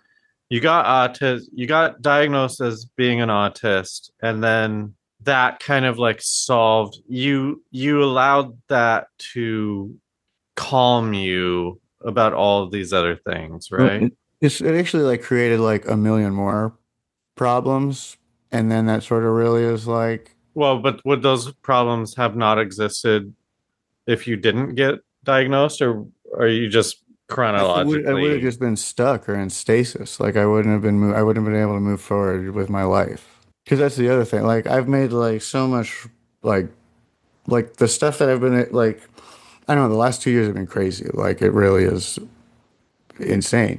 you got diagnosed as being an autist and then that kind of like solved you allowed that to calm you about all of these other things, right? It actually like created like a million more problems, and then that sort of really is like Well, but would those problems have not existed if you didn't get diagnosed, or are you just I would have chronologically? just been stuck or in stasis. Like I wouldn't have been able to move forward with my life. Because that's the other thing. Like I've made like so much like the stuff that I've been like I don't know, the last 2 years have been crazy. Like it really is insane.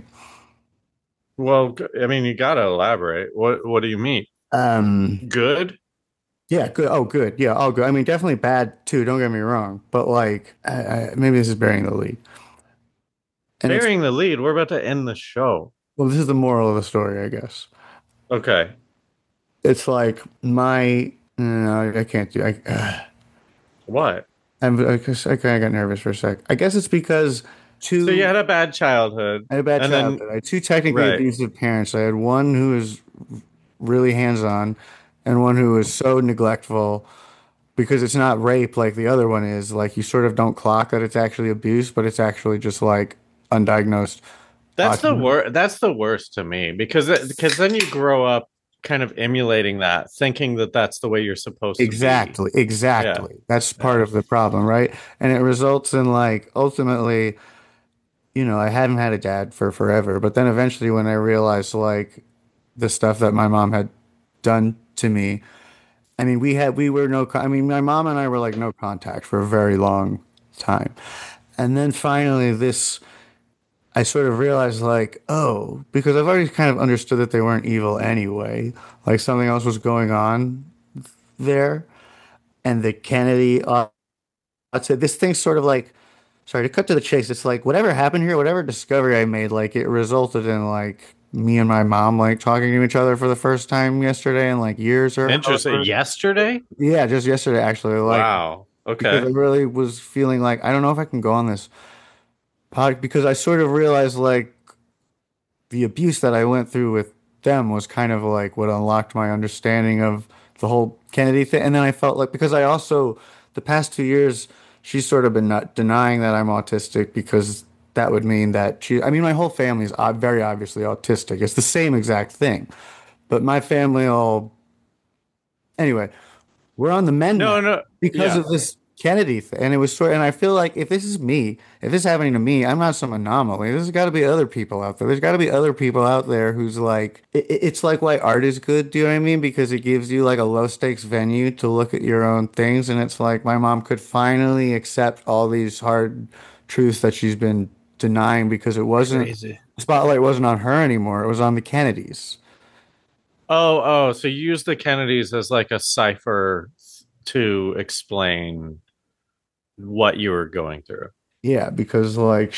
Well, I mean, you got to elaborate. What do you mean? Um, Good? yeah, good. Oh, good. Yeah, all good. I mean, definitely bad too. Don't get me wrong, but like, maybe this is burying the lead. And it's Bearing the lead. We're about to end the show. well, this is the moral of the story, I guess. Okay. It's like my no, I can't do. What? I kind of got nervous for a sec. I guess it's because So you two had a bad childhood, I had a bad and then childhood. I had two technically right. abusive parents. I had one who was really hands-on, and one who was so neglectful because it's not rape like the other one is. Like you sort of don't clock that it's actually abuse, but it's actually just like undiagnosed That's the autism. worst. That's the worst to me because then you grow up kind of emulating that, thinking that that's the way you're supposed to be. Exactly, Yeah, exactly. That's part yeah. of the problem, right? And it results in like ultimately, I hadn't had a dad for forever, but then eventually when I realized like the stuff that my mom had done to me, I mean, we were I mean, my mom and I were like no contact for a very long time. And then finally I sort of realized like, oh, because I've already kind of understood that they weren't evil anyway, like something else was going on there. And the Kennedy, I'd say this thing's sort of like, sorry to cut to the chase. It's like whatever happened here, whatever discovery I made, like it resulted in like me and my mom like talking to each other for the first time yesterday in like years or Interesting. however. Yesterday? Yeah, just yesterday actually, like Wow. because Okay. I really was feeling like I don't know if I can go on this pod because I sort of realized like the abuse that I went through with them was kind of like what unlocked my understanding of the whole Kennedy thing. And then I felt like because I also the past 2 years she's sort of been not denying that I'm autistic because that would mean that I mean, my whole family is very obviously autistic. It's the same exact thing, but my family all anyway. We're on the mend No, now no. because Yeah. of this Kennedy thing. And it was sort, and I feel like if this is me, if this is happening to me, I'm not some anomaly. There's got to be other people out there. There's got to be other people out there who's like, it's like why art is good. Do you know what I mean? Because it gives you like a low stakes venue to look at your own things. And it's like my mom could finally accept all these hard truths that she's been denying because Crazy. the spotlight wasn't on her anymore. It was on the Kennedys. Oh. So you use the Kennedys as like a cipher to explain what you were going through. Yeah, because like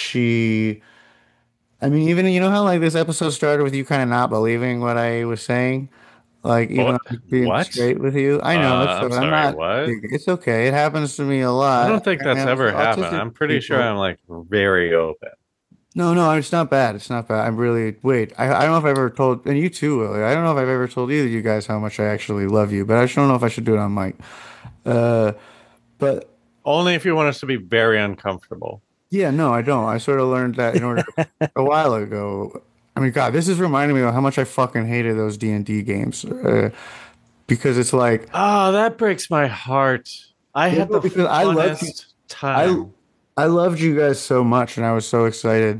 I mean, even you know how like this episode started with you kind of not believing what I was saying, like even What? though I'm being What? straight with you. I know I'm I'm sorry. not. What? It's okay. It happens to me a I lot. don't think I that's hang out with ever happened. autistic I'm pretty sure people. I'm like very open. No, it's not bad. It's not bad. I'm really wait. I don't know if I've ever told, and you too, Willie. I don't know if I've ever told either of you guys how much I actually love you, but I just don't know if I should do it on mic. Uh, but Only if you want us to be very uncomfortable. yeah, no, I don't. I sort of learned that in order a while ago. I mean, God, this is reminding me of how much I fucking hated those D&D games. Because it's like, Oh, that breaks my heart. I yeah, had no, the because funnest I time. I loved you guys so much, and I was so excited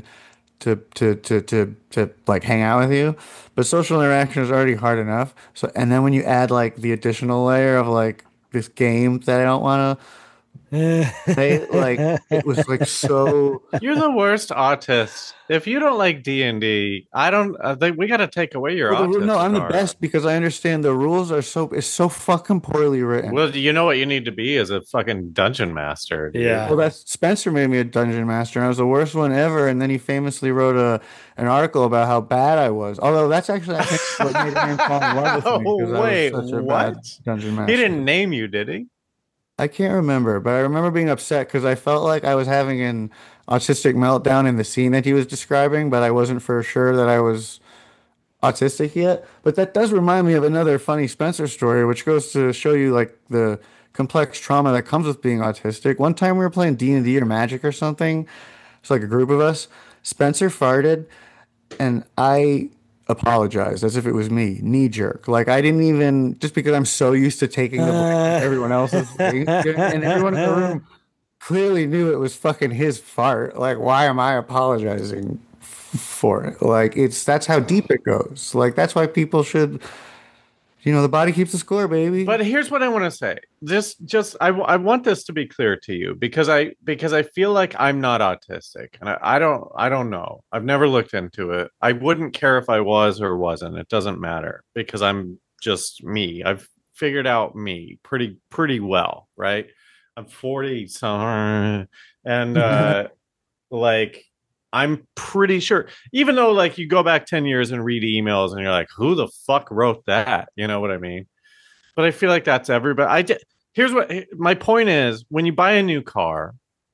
to like hang out with you. But social interaction is already hard enough. So, and then when you add like the additional layer of like this game that I don't want to play, like it was like so. You're the worst autist. If you don't like D&D, I don't think we got to take away your Well, no, autist I'm the card. best because I understand the rules are so it's so fucking poorly written. Well, you know what you need to be is a fucking dungeon master, dude. Well, Yeah. that's Spencer made me a dungeon master, and I was the worst one ever. And then he famously wrote an article about how bad I was. Although that's actually I think what made him fall in love with me because Oh, I was wait, such a what? bad dungeon He master. didn't name you, did he? I can't remember, but I remember being upset because I felt like I was having an autistic meltdown in the scene that he was describing, but I wasn't for sure that I was autistic yet. But that does remind me of another funny Spencer story, which goes to show you like the complex trauma that comes with being autistic. One time we were playing D&D or Magic or something. It's like a group of us. Spencer farted, and I apologized as if it was me, knee jerk. Like I didn't even just because I'm so used to taking the blame for everyone else's thing, and everyone in the room clearly knew it was fucking his fart. Like, why am I apologizing for it? Like, that's how deep it goes. Like, that's why people should, the body keeps the score, baby. But here's what I want to say. I want this to be clear to you because I feel like I'm not autistic and I don't know. I've never looked into it. I wouldn't care if I was or wasn't. It doesn't matter because I'm just me. I've figured out me pretty well, right? I'm 40 so and like I'm pretty sure, even though like you go back 10 years and read emails and you're like, who the fuck wrote that? You know what I mean? But I feel like that's everybody. here's what my point is: when you buy a new car,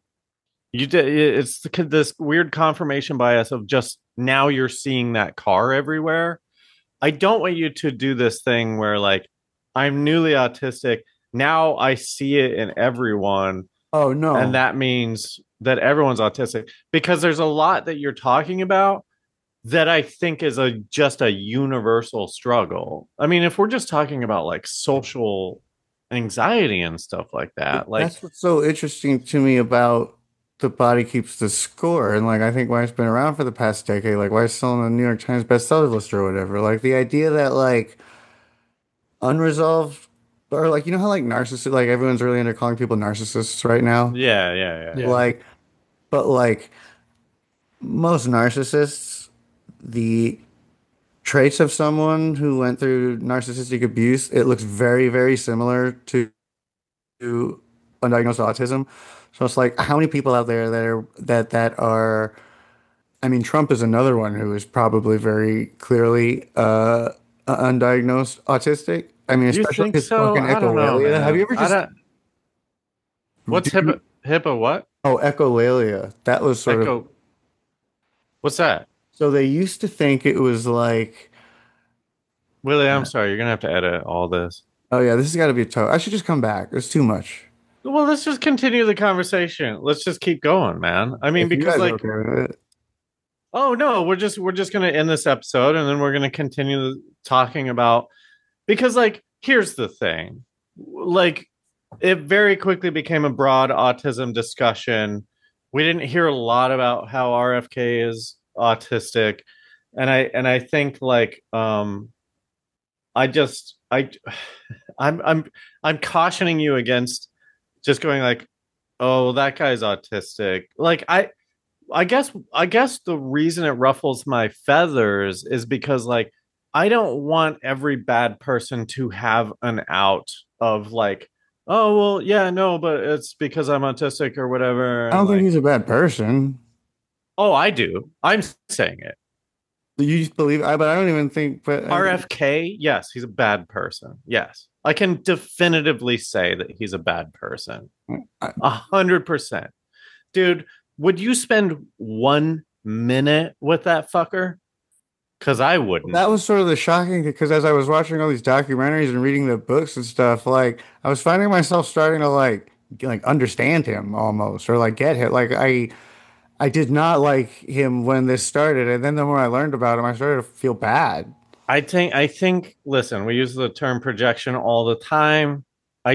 it's this weird confirmation bias of just now you're seeing that car everywhere. I don't want you to do this thing where like I'm newly autistic. Now I see it in everyone. Oh no. And that means that everyone's autistic because there's a lot that you're talking about that I think is just a universal struggle. I mean, if we're just talking about like social anxiety and stuff like that, like that's what's so interesting to me about The Body Keeps the Score, and like I think why it's been around for the past decade, like why it's still on the New York Times bestseller list or whatever. Like the idea that like unresolved or like you know how like narcissists like everyone's really into calling people narcissists right now? yeah. Like but like most narcissists, the traits of someone who went through narcissistic abuse, it looks very, very similar to undiagnosed autism. So it's like how many people out there that are I mean Trump is another one who is probably very clearly undiagnosed autistic. I mean, You especially think his so? fucking I don't know, echolalia. man. Have you ever I just don't, what's did you- HIPAA what? oh, echolalia. That was sort of Echo. What's that? so they used to think it was like, Willie, I'm sorry. You're going to have to edit all this. oh yeah, this has got to be a toe. I should just come back. It's too much. Well, let's just continue the conversation. Let's just keep going, man. I mean, If you because guys are like, okay with it. oh no, we're just going to end this episode and then we're going to continue talking about because like here's the thing. Like it very quickly became a broad autism discussion. We didn't hear a lot about how RFK is autistic and I think like I just I I'm cautioning you against just going like, oh, that guy's autistic. Like I guess the reason it ruffles my feathers is because like I don't want every bad person to have an out of like, oh well, yeah, no, but it's because I'm autistic or whatever. I And don't think like, he's a bad person. oh, I do. I'm saying it. You just believe I, but I don't even think. But RFK, yes, he's a bad person. Yes, I can definitively say that he's a bad person. I, 100%. Dude, would you spend 1 minute with that fucker? Because I wouldn't. that was sort of the shocking because as I was watching all these documentaries and reading the books and stuff, like I was finding myself starting to like understand him almost or like get him. Like I did not like him when this started, and then the more I learned about him, I started to feel bad. I think listen, we use the term projection all the time.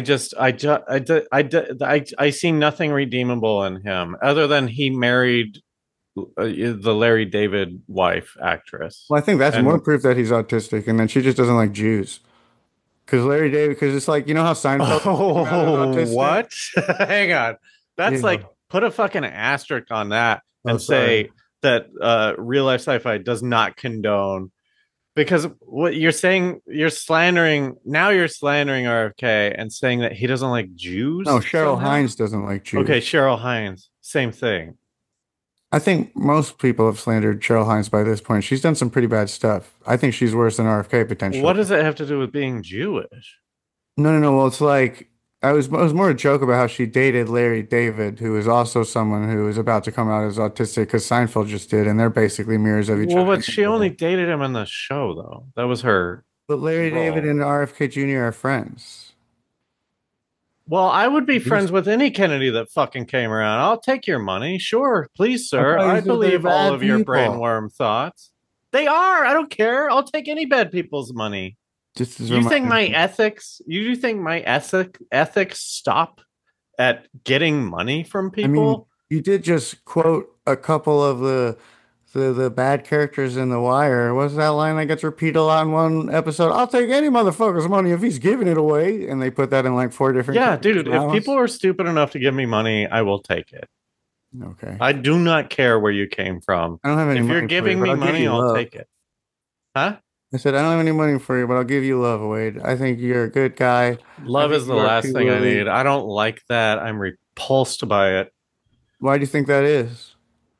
I see nothing redeemable in him other than he married the Larry David wife actress. Well, I think that's more And proof that he's autistic, and then she just doesn't like Jews. Because Larry David, because it's like you know how Seinfeld came out as autistic? what? Hang on. That's Yeah. like put a fucking asterisk on that Oh, and say that real life sci-fi does not condone because what you're saying you're slandering RFK and saying that he doesn't like Jews. No, Cheryl somehow? Hines doesn't like Jews. Okay, Cheryl Hines, same thing. I think most people have slandered Cheryl Hines by this point. She's done some pretty bad stuff. I think she's worse than RFK potentially. What does it have to do with being Jewish? No. Well, it's like it was more a joke about how she dated Larry David, who is also someone who is about to come out as autistic because Seinfeld just did, and they're basically mirrors of each Well, other. but she only dated him in the show, though. That was her. But Larry role. David and RFK Jr. are friends. Well, I would be friends with any Kennedy that fucking came around. I'll take your money. Sure. Please, sir. thought you I said they're believe all bad of your people. brainworm thoughts. They are. I don't care. I'll take any bad people's money. Just as You think reminders. my ethics, you think my ethics stop at getting money from I mean, people? you did just quote a couple of the bad characters in The Wire. What's that line that gets repeated a lot in one episode? I'll take any motherfucker's money if he's giving it away. And they put that in like 4 different. Yeah, characters' dude, if mouths. people are stupid enough to give me money, I will take it. Okay. I do not care where you came from. I don't have any If money you're for giving you, but me I'll give money, you I'll love. take it. Huh? I said, I don't have any money for you, but I'll give you love, Wade. I think you're a good guy. Love I think is the you are last too, thing I Willie. need. I don't like that. I'm repulsed by it. Why do you think that is?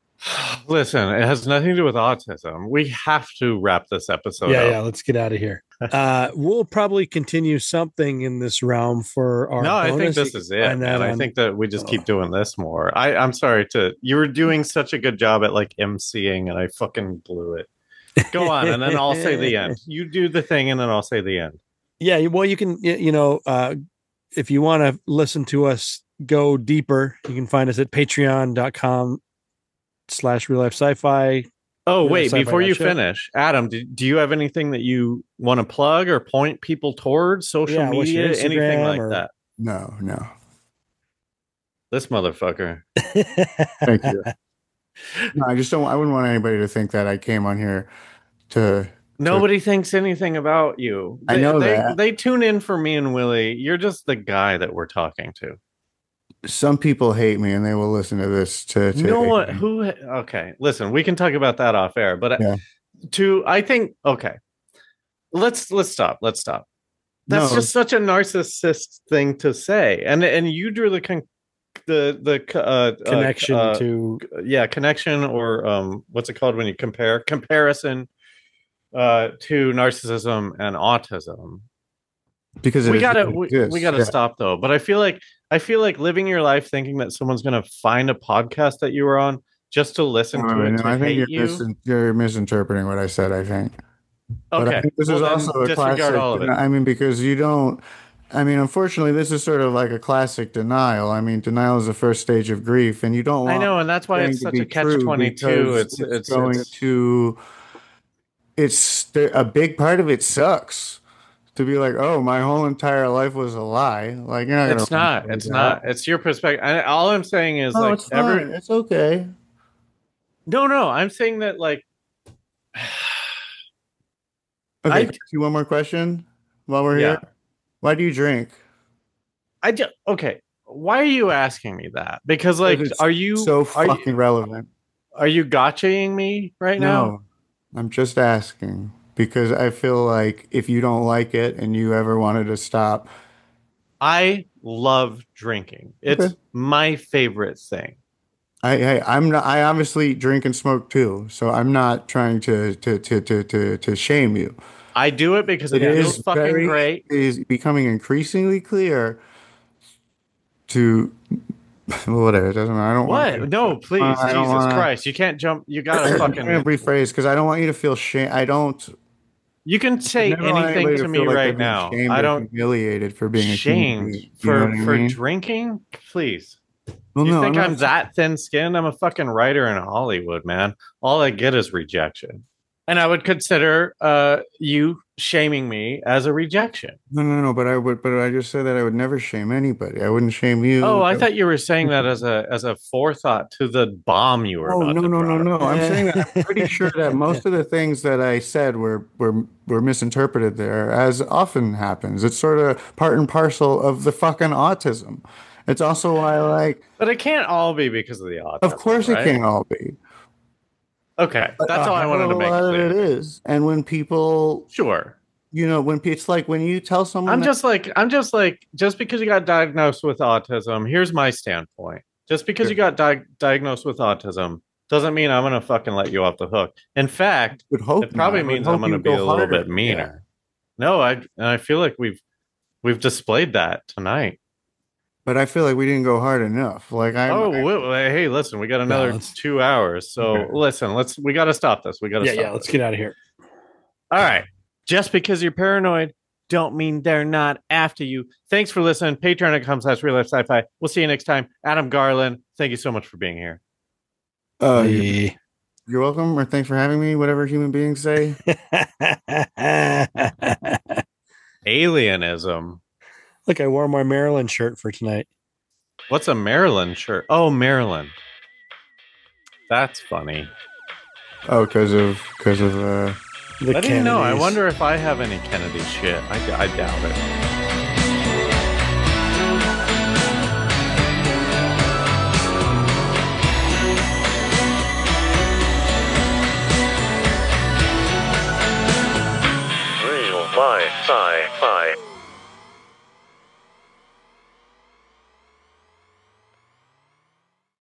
Listen, it has nothing to do with autism. We have to wrap this episode Yeah, up. yeah. Let's get out of here. We'll probably continue something in this realm for our No, I think bonus. this You is can it, find man. that I on- think that we just keep doing this more. I'm sorry you were doing such a good job at like emceeing, and I fucking blew it. Go on, and then I'll say the end. You do the thing, and then I'll say the end. Yeah, well, you can, if you want to listen to us go deeper, you can find us at patreon.com/real life sci-fi. Oh, Real wait, Sci-Fi before you Show. finish, Adam, do you have anything that you want to plug or point people towards, social Yeah, what's your media, anything Instagram like or- that? No. This motherfucker. Thank you. No, I wouldn't want anybody to think that I came on here to. Nobody thinks anything about you. I know that. They tune in for me and Willie. You're just the guy that we're talking to. Some people hate me and they will listen to this to No hate one me. who okay, listen, we can talk about that off air, but Yeah. I think okay. Let's stop. That's No. just such a narcissist thing to say. And you drew the Connection to connection or what's it called when you comparison to narcissism and autism. Because We gotta Yeah. stop though. But I feel like living your life thinking that someone's gonna find a podcast that you were on just to listen to it No, to I think hate you. you're misinterpreting what I said, I think. But Okay, I think this is then also a disregard classic. all of it. I mean, because you don't. I mean, unfortunately, this is sort of like a classic denial. I mean, denial is the first stage of grief, and you don't want. I know, and that's why it's thing to such a be true catch-22. because It's going to. A big part of it sucks. To be like, oh, my whole entire life was a lie. Like, you're not. It's not. It's not. It's your perspective. All I'm saying is No, like it's fine. It's okay. No, I'm saying that like Okay, I- can I ask you one more question while we're Yeah. here. Why do you drink? okay. Why are you asking me that? Because like, Because it's are you So are you, fucking relevant. are you gotchaing me right now? No, I'm just asking because I feel like if you don't like it and you ever wanted to stop, I love drinking. It's Okay. my favorite thing. I'm not. I obviously drink and smoke too, so I'm not trying to shame you. I do it because it It feels is fucking very- great. It is becoming increasingly clear to well, whatever. It doesn't matter. I don't want. What? No, please, I don't Jesus wanna- Christ! You can't jump. You gotta I'm fucking. gonna rephrase because I don't want you to feel shame. I don't. You can say never want anything anybody to me feel like they're right being now. shamed I or don't humiliated for being a human shamed being. You know what I for mean? drinking. Please. Well, You no, think I'm not- that thin-skinned? I'm a fucking writer in Hollywood, man. All I get is rejection. And I would consider you shaming me as a rejection. No. But I would. But I just said that I would never shame anybody. I wouldn't shame you. Oh, I thought you were saying that as a forethought to the bomb you were Oh about no to drop. no! I'm saying that I'm pretty sure that most of the things that I said were misinterpreted there, as often happens. It's sort of part and parcel of the fucking autism. It's also why, like, But it can't all be because of the autism. of course, right? it can't all be. Okay, that's all I wanted to make A lot of it clear. is, and when people, Sure. it's like when you tell someone, I'm just like, just because you got diagnosed with autism, here's my standpoint. Just because you got diagnosed with autism doesn't mean I'm going to fucking let you off the hook. In fact, would hope it probably not. I would means I'm hope going to you be a go little harder. bit meaner. No, I feel like we've displayed that tonight. But I feel like we didn't go hard enough. Like Hey, listen, we got another let's- 2 hours. So Okay. listen, we got to stop this. We got to stop. let's this. get out of here. All right. Just because you're paranoid don't mean they're not after you. Thanks for listening. Patreon.com/real life sci-fi. We'll see you next time. Adam Garland, thank you so much for being here. you're welcome, or thanks for having me. Whatever human beings say. Alienism. Look, I wore my Maryland shirt for tonight. What's a Maryland shirt? Oh, Maryland. That's funny. Oh, because of The I didn't know. I Kennedys. wonder if I have any Kennedy shit. I doubt it. Real life sci-fi.